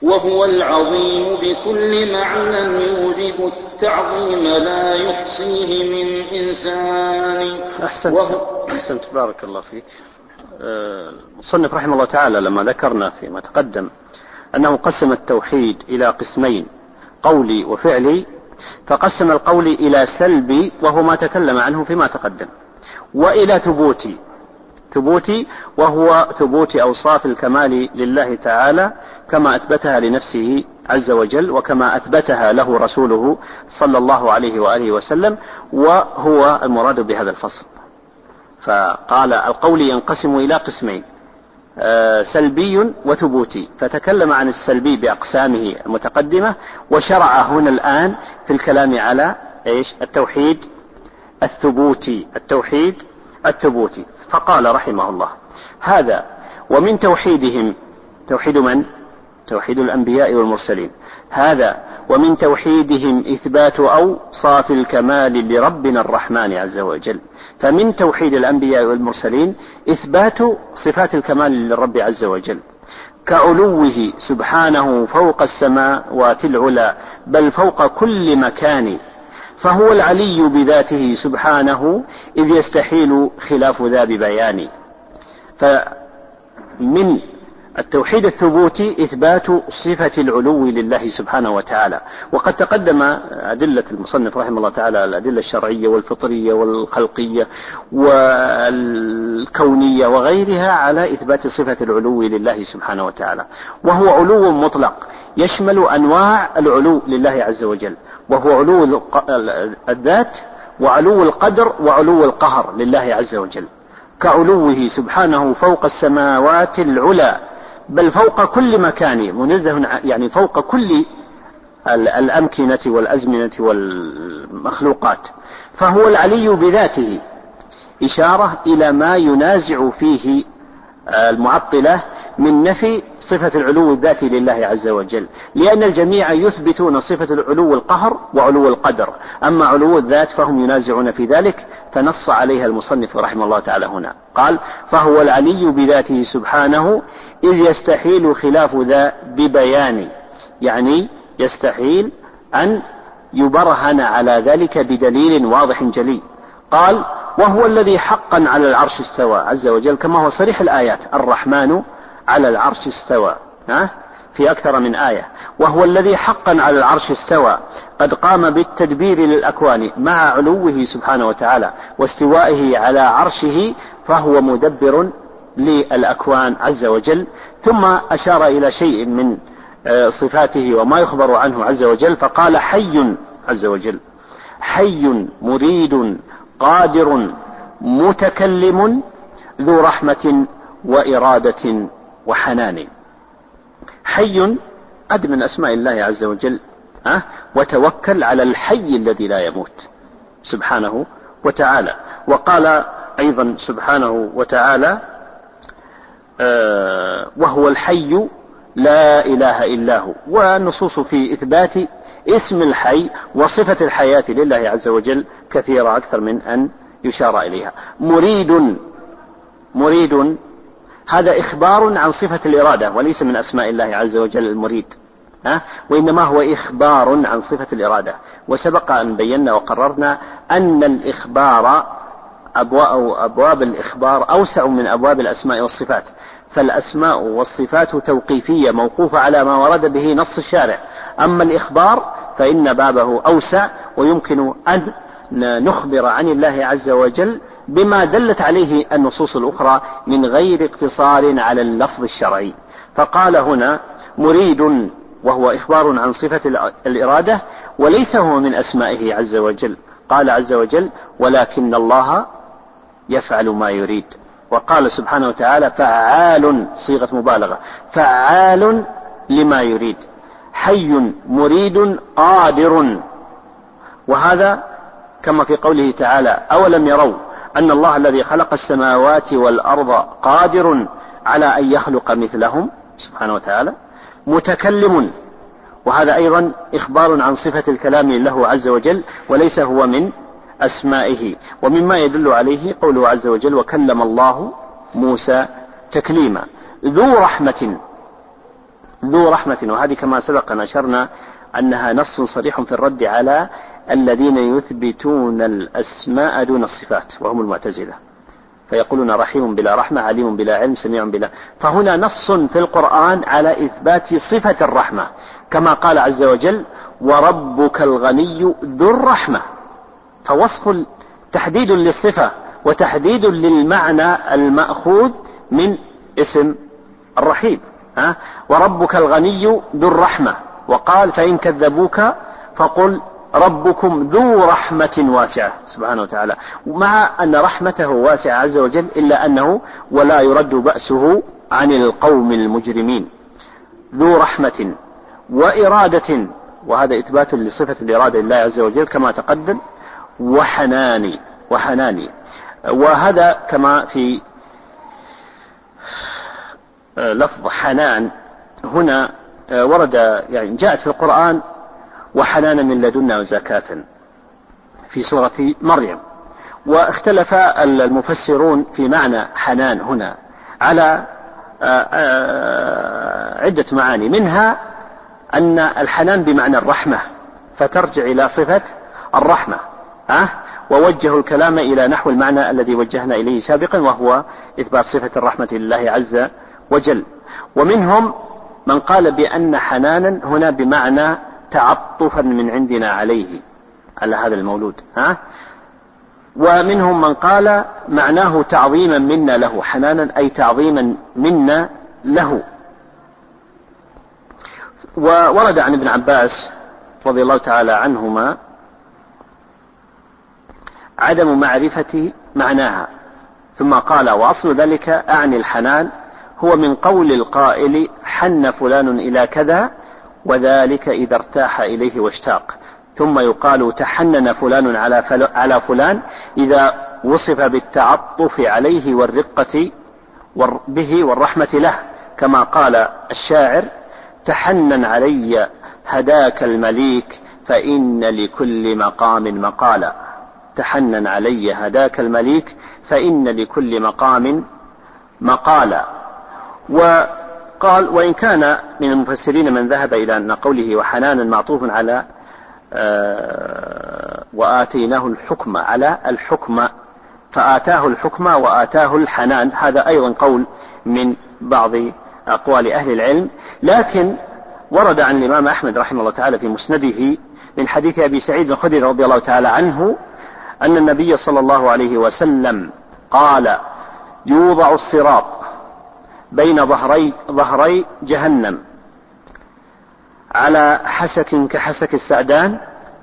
وهو العظيم بكل معنى يوجب التعظيم لا يحصيه من إنسان. أحسنت, أحسنت بارك الله فيك. المصنف رحمه الله تعالى لما ذكرنا فيما تقدم أنه قسم التوحيد إلى قسمين، قولي وفعلي، فقسم القولي إلى سلبي وهو ما تكلم عنه فيما تقدم، وإلى ثبوتي ثبوتي وهو ثبوت أوصاف الكمال لله تعالى كما أثبتها لنفسه عز وجل وكما أثبتها له رسوله صلى الله عليه وآله وسلم، وهو المراد بهذا الفصل. فقال القولي ينقسم إلى قسمين، سلبي وثبوتي، فتكلم عن السلبي بأقسامه المتقدمة، وشرع هنا الآن في الكلام على إيش؟ التوحيد الثبوتي التوحيد الثبوتي فقال رحمه الله: هذا ومن توحيدهم، توحيد من؟ توحيد الأنبياء والمرسلين. هذا ومن توحيدهم إثبات أوصاف الكمال لربنا الرحمن عز وجل. فمن توحيد الأنبياء والمرسلين إثبات صفات الكمال للرب عز وجل، كعلوه سبحانه فوق السماوات العلى بل فوق كل مكان، فهو العلي بذاته سبحانه إذ يستحيل خلاف ذا ببيان. فمن التوحيد الثبوتي إثبات صفة العلو لله سبحانه وتعالى، وقد تقدم أدلة المصنف رحمه الله تعالى الأدلة الشرعية والفطرية والخلقية والكونية وغيرها على إثبات صفة العلو لله سبحانه وتعالى، وهو علو مطلق يشمل أنواع العلو لله عز وجل، وهو علو الذات وعلو القدر وعلو القهر لله عز وجل، كعلوه سبحانه فوق السماوات العلى بل فوق كل مكان، منزه يعني فوق كل الأمكنة والأزمنة والمخلوقات، فهو العلي بذاته، إشارة إلى ما ينازع فيه المعطلة من نفي صفة العلو الذاتي لله عز وجل، لأن الجميع يثبتون صفة العلو القهر وعلو القدر، أما علو الذات فهم ينازعون في ذلك، فنص عليها المصنف رحمه الله تعالى هنا. قال: فهو العلي بذاته سبحانه إذ يستحيل خلاف ذا ببيان، يعني يستحيل أن يبرهن على ذلك بدليل واضح جلي. قال: وهو الذي حقا على العرش استوى عز وجل، كما هو صريح الآيات: الرحمن على العرش استوى، ها؟ في أكثر من آية. وهو الذي حقا على العرش استوى قد قام بالتدبير للأكوان مع علوه سبحانه وتعالى واستوائه على عرشه، فهو مدبر للأكوان عز وجل. ثم أشار إلى شيء من صفاته وما يخبر عنه عز وجل، فقال: حي عز وجل، حي مريد قادر متكلم ذو رحمة وإرادة وحنان. حي أد من أسماء الله عز وجل، أه؟ وتوكل على الحي الذي لا يموت سبحانه وتعالى. وقال أيضا سبحانه وتعالى: أه وهو الحي لا إله إلا هو. والنصوص في إثبات اسم الحي وصفة الحياة لله عز وجل كثيرة أكثر من أن يشار إليها. مريد مريد هذا إخبار عن صفة الإرادة، وليس من أسماء الله عز وجل المريد، ها؟ وإنما هو إخبار عن صفة الإرادة. وسبق أن بينا وقررنا أن الإخبار أبواب الإخبار أوسع من أبواب الأسماء والصفات، فالأسماء والصفات توقيفية موقوفة على ما ورد به نص الشارع، أما الإخبار فإن بابه أوسع، ويمكن أن نخبر عن الله عز وجل بما دلت عليه النصوص الأخرى من غير اقتصار على اللفظ الشرعي. فقال هنا: مريد، وهو إخبار عن صفة الإرادة وليس هو من أسمائه عز وجل. قال عز وجل: ولكن الله يفعل ما يريد. وقال سبحانه وتعالى: فعال، صيغة مبالغة، فعال لما يريد. حي مريد قادر، وهذا كما في قوله تعالى: أولم يروا أن الله الذي خلق السماوات والأرض قادر على أن يخلق مثلهم سبحانه وتعالى. متكلم، وهذا أيضا إخبار عن صفة الكلام له عز وجل وليس هو من أسمائه. ومما يدل عليه قوله عز وجل: وكلم الله موسى تكليما. ذو رحمة، ذو رحمة، وهذه كما سبق أن أشرنا أنها نص صريح في الرد على الذين يثبتون الأسماء دون الصفات وهم المعتزلة، فيقولون رحيم بلا رحمة، عليم بلا علم، سميع بلا. فهنا نص في القرآن على إثبات صفة الرحمة، كما قال عز وجل وربك الغني ذو الرحمة، فوصف تحديد للصفة وتحديد للمعنى المأخوذ من اسم الرحيم. ها؟ وربك الغني ذو الرحمة، وقال فإن كذبوك فقل ربكم ذو رحمة واسعة سبحانه وتعالى، مع أن رحمته واسعة عز وجل، إلا أنه ولا يرد بأسه عن القوم المجرمين. ذو رحمة وإرادة، وهذا إثبات لصفة الإرادة لله عز وجل كما تقدم، وحنان وحنان وهذا كما في لفظ حنان هنا ورد، يعني جاءت في القرآن وحنانا من لدنا وزكاة في سورة مريم. واختلف المفسرون في معنى حنان هنا على عدة معاني، منها أن الحنان بمعنى الرحمة فترجع إلى صفة الرحمة، أه؟ ووجهوا الكلام إلى نحو المعنى الذي وجهنا إليه سابقا، وهو إثبات صفة الرحمة لله عز وجل. ومنهم من قال بأن حنانا هنا بمعنى تعطفا من عندنا عليه، على هذا المولود، ها؟ ومنهم من قال معناه تعظيما منا له، حنانا أي تعظيما منا له. وورد عن ابن عباس رضي الله تعالى عنهما عدم معرفة معناها، ثم قال وأصل ذلك أعني الحنان هو من قول القائل حن فلان إلى كذا، وذلك إذا ارتاح إليه واشتاق. ثم يقال تحنن فلان على فلان إذا وصف بالتعطف عليه والرقة به والرحمة له، كما قال الشاعر تحنن علي هداك المليك فإن لكل مقام مقالا. تحنن علي هداك المليك فإن لكل مقام مقالا. وقال وإن كان من المفسرين من ذهب إلى أن قوله وحنانا معطوف على آه وآتيناه الحكم على الحكم، فآتاه الحكم وآتاه الحنان، هذا أيضا قول من بعض أقوال أهل العلم. لكن ورد عن الإمام أحمد رحمه الله تعالى في مسنده من حديث أبي سعيد الخدري رضي الله تعالى عنه أن النبي صلى الله عليه وسلم قال يوضع الصراط بين ظهري, ظهري جهنم على حسك كحسك السعدان،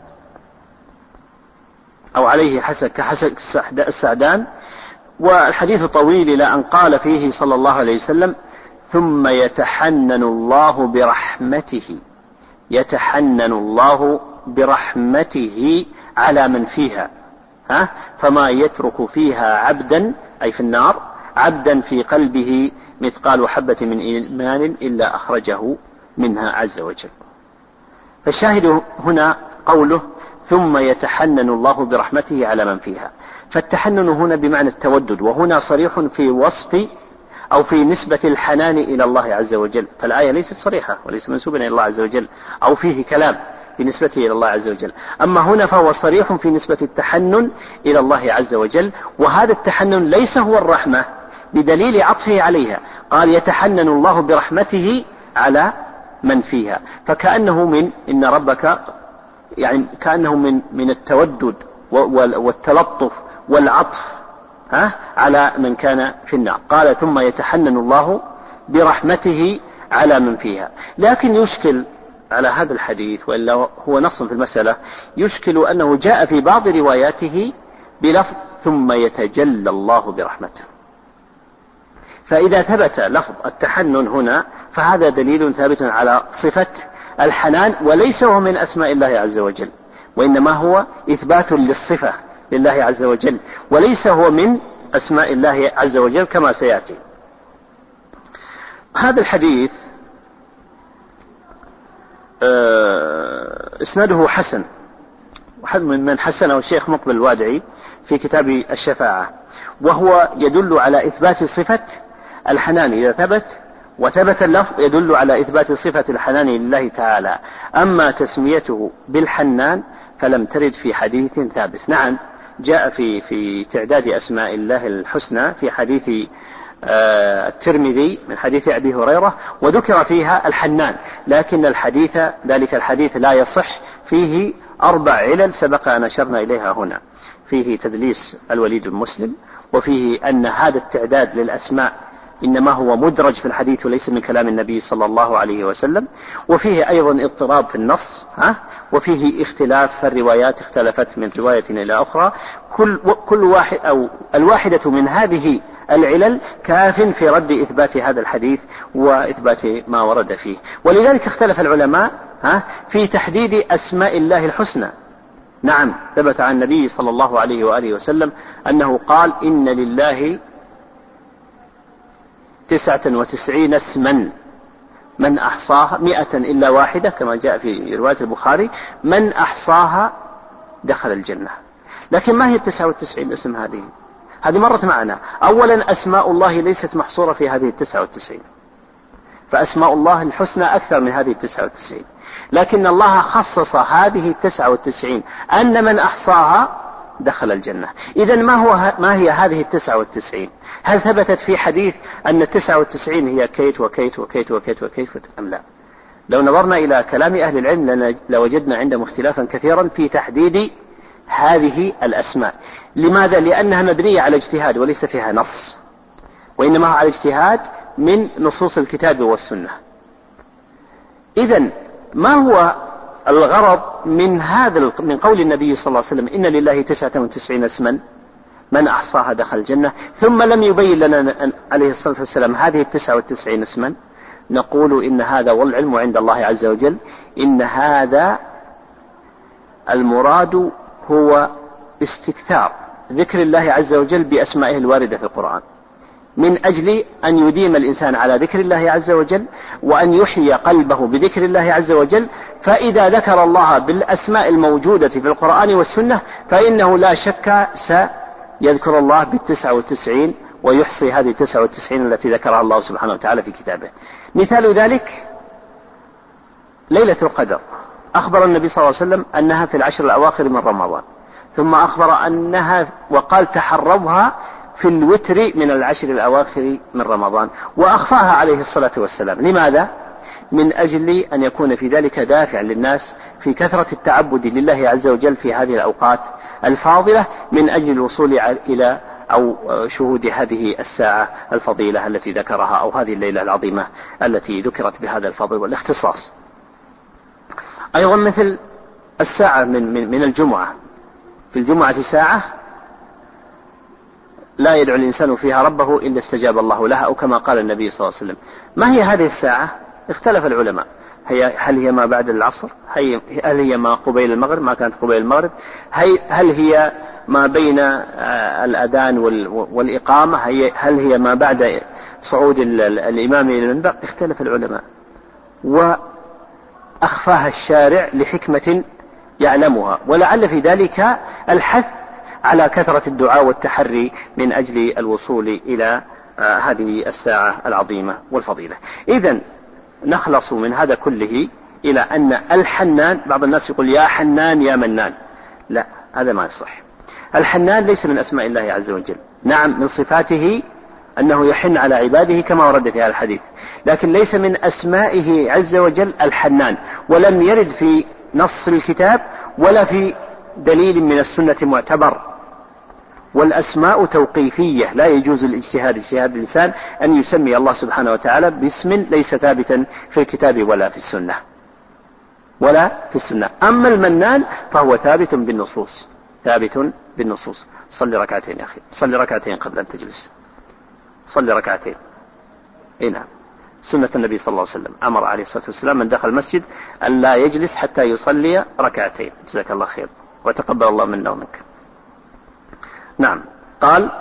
أو عليه حسك كحسك السعدان. والحديث طويل إلى أن قال فيه صلى الله عليه وسلم ثم يتحنن الله برحمته، يتحنن الله برحمته على من فيها، ها؟ فما يترك فيها عبدا أي في النار عبدا في قلبه مثقال حبة من إيمان إلا أخرجه منها عز وجل. فالشاهد هنا قوله ثم يتحنن الله برحمته على من فيها، فالتحنن هنا بمعنى التودد، وهنا صريح في وصف أو في نسبة الحنان إلى الله عز وجل، فالآية ليست صريحة وليس منسوبا إلى الله عز وجل أو فيه كلام في نسبته إلى الله عز وجل. أما هنا فهو صريح في نسبة التحنن إلى الله عز وجل، وهذا التحنن ليس هو الرحمة بدليل عطفه عليها، قال يتحنن الله برحمته على من فيها، فكأنه من إن ربك يعني كأنه من من التودد والتلطف والعطف ها على من كان في النار. قال ثم يتحنن الله برحمته على من فيها. لكن يشكل على هذا الحديث، وإلا هو نص في المسألة، يشكل أنه جاء في بعض رواياته بلفظ ثم يتجلى الله برحمته. فإذا ثبت لفظ التحنن هنا فهذا دليل ثابت على صفة الحنان، وليس هو من أسماء الله عز وجل، وإنما هو إثبات للصفة لله عز وجل، وليس هو من أسماء الله عز وجل كما سيأتي. هذا الحديث اسناده حسن، من من حسنه الشيخ مقبل الوادعي في كتاب الشفاعة، وهو يدل على إثبات صفة الحنان إذا ثبت، وثبت اللفظ يدل على إثبات صفة الحنان لله تعالى. أما تسميته بالحنان فلم ترد في حديث ثابت. نعم جاء في في تعداد أسماء الله الحسنى في حديث الترمذي من حديث أبي هريرة وذكر فيها الحنان، لكن الحديث ذلك الحديث لا يصح، فيه أربع علل سبق أن أشرنا إليها هنا. فيه تدليس الوليد بن مسلم، وفيه أن هذا التعداد للأسماء إنما هو مدرج في الحديث وليس من كلام النبي صلى الله عليه وسلم، وفيه أيضا اضطراب في النص، ها؟ وفيه اختلاف، فالروايات اختلفت من رواية إلى أخرى. كل كل واحد أو الواحدة من هذه العلل كاف في رد إثبات هذا الحديث وإثبات ما ورد فيه. ولذلك اختلف العلماء ها في تحديد أسماء الله الحسنى. نعم ثبت عن النبي صلى الله عليه وآله وسلم أنه قال إن لله تسعة وتسعين اسما من أحصاها مئة إلا واحدة كما جاء في رواية البخاري، من أحصاها دخل الجنة. لكن ما هي التسعة والتسعين اسم هذه؟ هذه مرت معنا. أولا أسماء الله ليست محصورة في هذه التسعة والتسعين، فأسماء الله الحسنى أكثر من هذه التسعة والتسعين، لكن الله خصص هذه التسعة والتسعين أن من أحصاها دخل الجنة. إذن ما هو ما هي هذه التسعة والتسعين؟ هل ثبتت في حديث أن التسعة والتسعين هي كيت وكيت وكيت وكيت وكيت أم لا؟ لو نظرنا إلى كلام أهل العلم لوجدنا عندهم اختلافا كثيرا في تحديد هذه الأسماء. لماذا؟ لأنها مبنية على اجتهاد وليس فيها نص، وإنما على اجتهاد من نصوص الكتاب والسنة. إذن ما هو الغرض من هذا من قول النبي صلى الله عليه وسلم إن لله تسعة وتسعين اسما من أحصاها دخل الجنة، ثم لم يبين لنا عليه الصلاة والسلام هذه التسعة والتسعين اسما؟ نقول إن هذا والعلم عند الله عز وجل إن هذا المراد هو استكثار ذكر الله عز وجل بأسمائه الواردة في القرآن، من أجل أن يديم الإنسان على ذكر الله عز وجل وأن يحيي قلبه بذكر الله عز وجل. فإذا ذكر الله بالأسماء الموجودة في القرآن والسنة فإنه لا شك سيذكر الله بالتسعة والتسعين ويحصي هذه التسعة والتسعين التي ذكرها الله سبحانه وتعالى في كتابه. مثال ذلك ليلة القدر، أخبر النبي صلى الله عليه وسلم أنها في العشر الأواخر من رمضان، ثم أخبر أنها وقال تحربها في الوتر من العشر الأواخر من رمضان، وأخفاها عليه الصلاة والسلام. لماذا؟ من أجل أن يكون في ذلك دافع للناس في كثرة التعبد لله عز وجل في هذه الأوقات الفاضلة، من أجل الوصول إلى أو شهود هذه الساعة الفضيلة التي ذكرها، أو هذه الليلة العظيمة التي ذكرت بهذا الفضل والاختصاص. أيضا مثل الساعة من, من, من الجمعة، في الجمعة ساعة لا يدعو الإنسان فيها ربه إلا استجاب الله لها، أو كما قال النبي صلى الله عليه وسلم. ما هي هذه الساعة؟ اختلف العلماء، هي هل هي ما بعد العصر؟ هل هي ما قبيل المغرب، ما كانت قبيل المغرب؟ هل هي ما بين الأذان والإقامة؟ هل هي ما بعد صعود الإمام إلى المنبر؟ اختلف العلماء، وأخفاها الشارع لحكمة يعلمها، ولعل في ذلك الحث على كثرة الدعاء والتحري من أجل الوصول إلى هذه الساعة العظيمة والفضيلة. إذن نخلص من هذا كله إلى أن الحنان، بعض الناس يقول يا حنان يا منان، لا، هذا ما يصح. الحنان ليس من أسماء الله عز وجل، نعم من صفاته أنه يحن على عباده كما ورد في هذا الحديث، لكن ليس من أسمائه عز وجل الحنان، ولم يرد في نص الكتاب ولا في دليل من السنة معتبر. والأسماء توقيفية، لا يجوز الاجتهاد اجتهاد الإنسان أن يسمي الله سبحانه وتعالى باسم ليس ثابتا في الكتاب ولا في السنة ولا في السنة. أما المنان فهو ثابت بالنصوص، ثابت بالنصوص. صلي ركعتين يا أخي، صلي ركعتين قبل أن تجلس، صلي ركعتين. إيه نعم، سنة النبي صلى الله عليه وسلم أمر عليه الصلاة والسلام من دخل المسجد أن لا يجلس حتى يصلي ركعتين. جزاك الله خير وتقبل الله منا ومنك. نعم. قال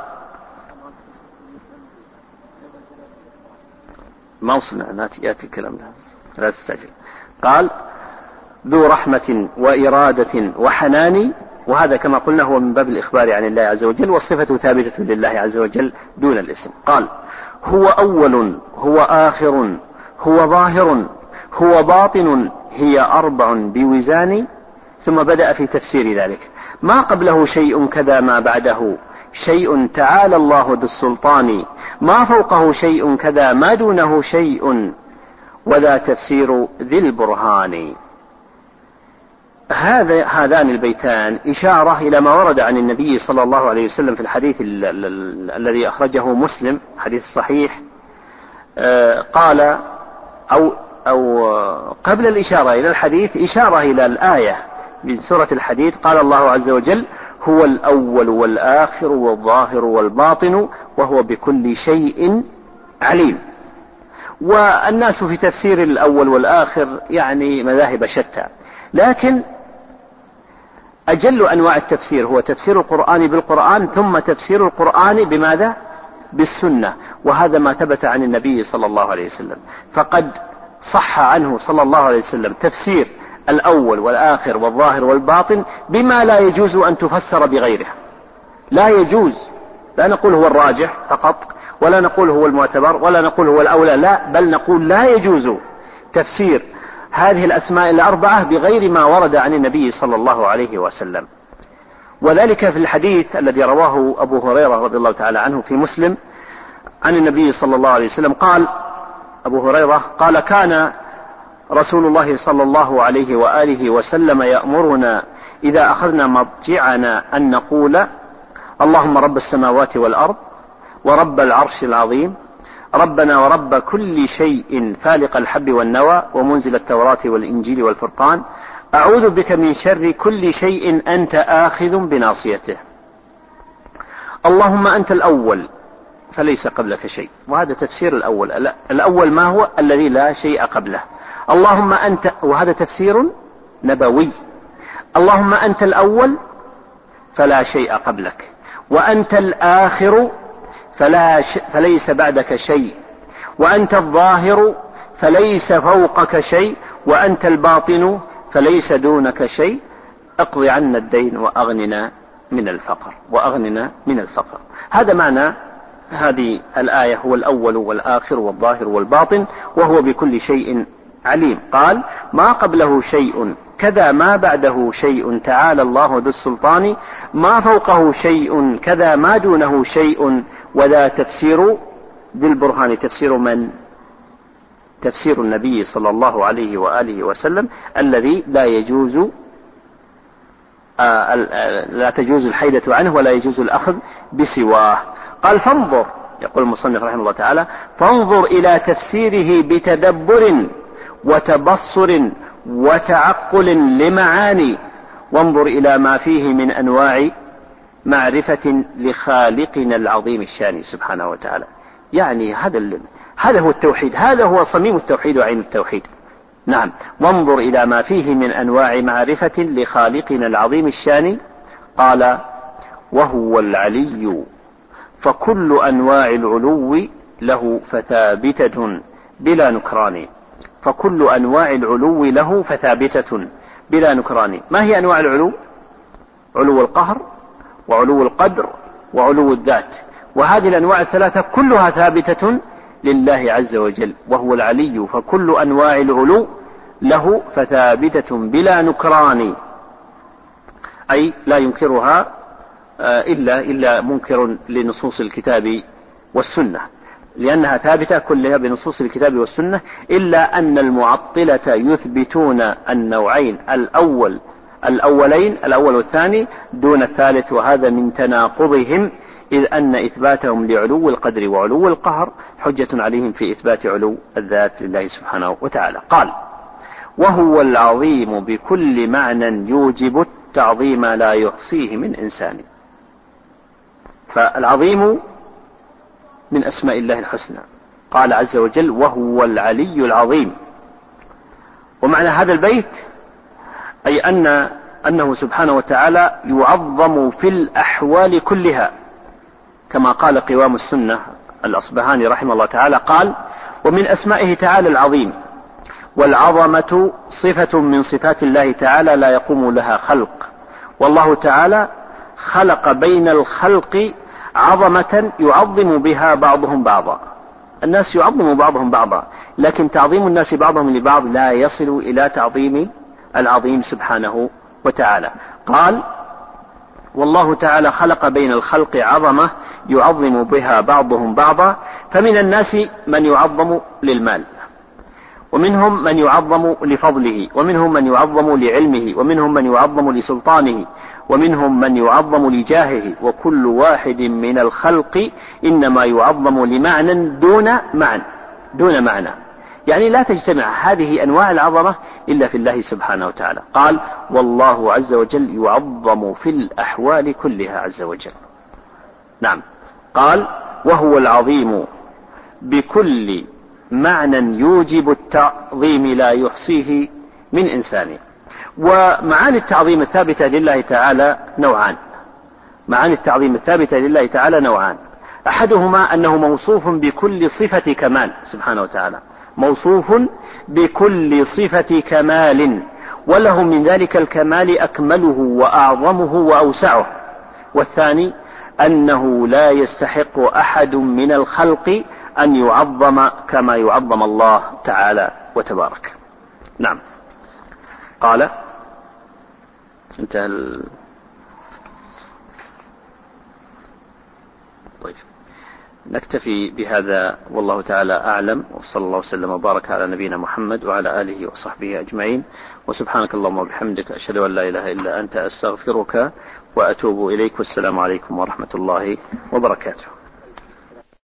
ما وصلنا، يأتي الكلام ده لا تستعجل. قال ذو رحمة وإرادة وحنان، وهذا كما قلنا هو من باب الإخبار عن الله عز وجل، والصفة ثابتة لله عز وجل دون الاسم. قال هو أول هو آخر هو ظاهر هو باطن هي أربع بوزان، ثم بدأ في تفسير ذلك. ما قبله شيء كذا ما بعده شيء تعالى الله ذو السلطان، ما فوقه شيء كذا ما دونه شيء وذا تفسير ذي البرهان. هذا هذان البيتان إشارة إلى ما ورد عن النبي صلى الله عليه وسلم في الحديث الذي أخرجه مسلم، حديث صحيح. قال أو أو قبل الإشارة إلى الحديث إشارة إلى الآية من سورة الحديد. قال الله عز وجل هو الأول والآخر والظاهر والباطن وهو بكل شيء عليم. والناس في تفسير الأول والآخر يعني مذاهب شتى، لكن أجل أنواع التفسير هو تفسير القرآن بالقرآن، ثم تفسير القرآن بماذا؟ بالسنة. وهذا ما ثبت عن النبي صلى الله عليه وسلم، فقد صح عنه صلى الله عليه وسلم تفسير الأول والآخر والظاهر والباطن بما لا يجوز أن تفسر بغيره. لا يجوز، لا نقول هو الراجح فقط، ولا نقول هو المعتبر، ولا نقول هو الأولى، لا، بل نقول لا يجوز تفسير هذه الأسماء الأربعة بغير ما ورد عن النبي صلى الله عليه وسلم. وذلك في الحديث الذي رواه أبو هريرة رضي الله تعالى عنه في مسلم عن النبي صلى الله عليه وسلم قال أبو هريرة قال كان رسول الله صلى الله عليه وآله وسلم يأمرنا إذا أخذنا مضجعنا أن نقول اللهم رب السماوات والأرض ورب العرش العظيم ربنا ورب كل شيء فالق الحب والنوى ومنزل التوراة والإنجيل والفرقان أعوذ بك من شر كل شيء أنت آخذ بناصيته. اللهم أنت الأول فليس قبلك شيء، وهذا تفسير الأول. الأول ما هو؟ الذي لا شيء قبله. اللهم أنت، وهذا تفسير نبوي، اللهم أنت الأول فلا شيء قبلك، وأنت الآخر فلا ش... فليس بعدك شيء، وأنت الظاهر فليس فوقك شيء، وأنت الباطن فليس دونك شيء، اقض عنا الدين وأغننا من الفقر وأغننا من الفقر. هذا معنى هذه الآية، هو الأول والآخر والظاهر والباطن وهو بكل شيء عليم. قال ما قبله شيء كذا ما بعده شيء تعالى الله ذو السلطان، ما فوقه شيء كذا ما دونه شيء وذا تفسير ذي البرهان. تفسير من؟ تفسير النبي صلى الله عليه وآله وسلم الذي لا يجوز آه لا تجوز الحيدة عنه ولا يجوز الأخذ بسواه. قال فانظر، يقول المصنف رحمه الله تعالى، فانظر إلى تفسيره بتدبر وتبصر وتعقل لمعاني، وانظر إلى ما فيه من أنواع معرفة لخالقنا العظيم الشان سبحانه وتعالى. يعني هذا هذا هو التوحيد، هذا هو صميم التوحيد وعين التوحيد. نعم، وانظر إلى ما فيه من أنواع معرفة لخالقنا العظيم الشان. قال وهو العلي فكل أنواع العلو له فثابتة بلا نكران. فكل أنواع العلو له فثابتة بلا نكران. ما هي أنواع العلو؟ علو القهر وعلو القدر وعلو الذات، وهذه الأنواع الثلاثة كلها ثابتة لله عز وجل. وهو العلي فكل أنواع العلو له فثابتة بلا نكران، أي لا ينكرها إلا إلا منكر لنصوص الكتاب والسنة، لأنها ثابتة كلها بنصوص الكتاب والسنة، إلا أن المعطلة يثبتون النوعين الأول الأولين الأول والثاني دون الثالث، وهذا من تناقضهم، إذ أن إثباتهم لعلو القدر وعلو القهر حجة عليهم في إثبات علو الذات لله سبحانه وتعالى. قال وهو العظيم بكل معنى يوجب التعظيم لا يحصيه من إنسان. فالعظيم من أسماء الله الحسنى. قال عز وجل وهو العلي العظيم. ومعنى هذا البيت أي أن أنه سبحانه وتعالى يعظم في الأحوال كلها، كما قال قوام السنة الأصبهاني رحمه الله تعالى، قال ومن أسمائه تعالى العظيم، والعظمة صفة من صفات الله تعالى لا يقوم لها خلق، والله تعالى خلق بين الخلق عظمة يعظم بها بعضهم بعضا. الناس يعظم بعضهم بعضا، لكن تعظيم الناس بعضهم لبعض لا يصل إلى تعظيم العظيم سبحانه وتعالى. قال: والله تعالى خلق بين الخلق عظمة يعظم بها بعضهم بعضا، فمن الناس من يعظم للمال، ومنهم من يعظم لفضله، ومنهم من يعظم لعلمه، ومنهم من يعظم لسلطانه، ومنهم من يعظم لجاهه، وكل واحد من الخلق إنما يعظم لمعنى دون معنى دون معنى يعني لا تجتمع هذه أنواع العظمة إلا في الله سبحانه وتعالى. قال: والله عز وجل يعظم في الأحوال كلها عز وجل. نعم. قال: وهو العظيم بكل معنى يوجب التعظيم لا يحصيه من إنسان. ومعاني التعظيم الثابتة لله تعالى نوعان معاني التعظيم الثابتة لله تعالى نوعان أحدهما أنه موصوف بكل صفة كمال سبحانه وتعالى، موصوف بكل صفة كمال، وله من ذلك الكمال أكمله وأعظمه وأوسعه. والثاني أنه لا يستحق أحد من الخلق أن يعظم كما يعظم الله تعالى وتبارك. نعم. قال: انتهى ال... طيب، نكتفي بهذا والله تعالى أعلم، وصلى الله وسلم وبارك على نبينا محمد وعلى آله وصحبه أجمعين، وسبحانك اللهم وبحمدك أشهد أن لا إله إلا أنت أستغفرك وأتوب إليك، والسلام عليكم ورحمة الله وبركاته.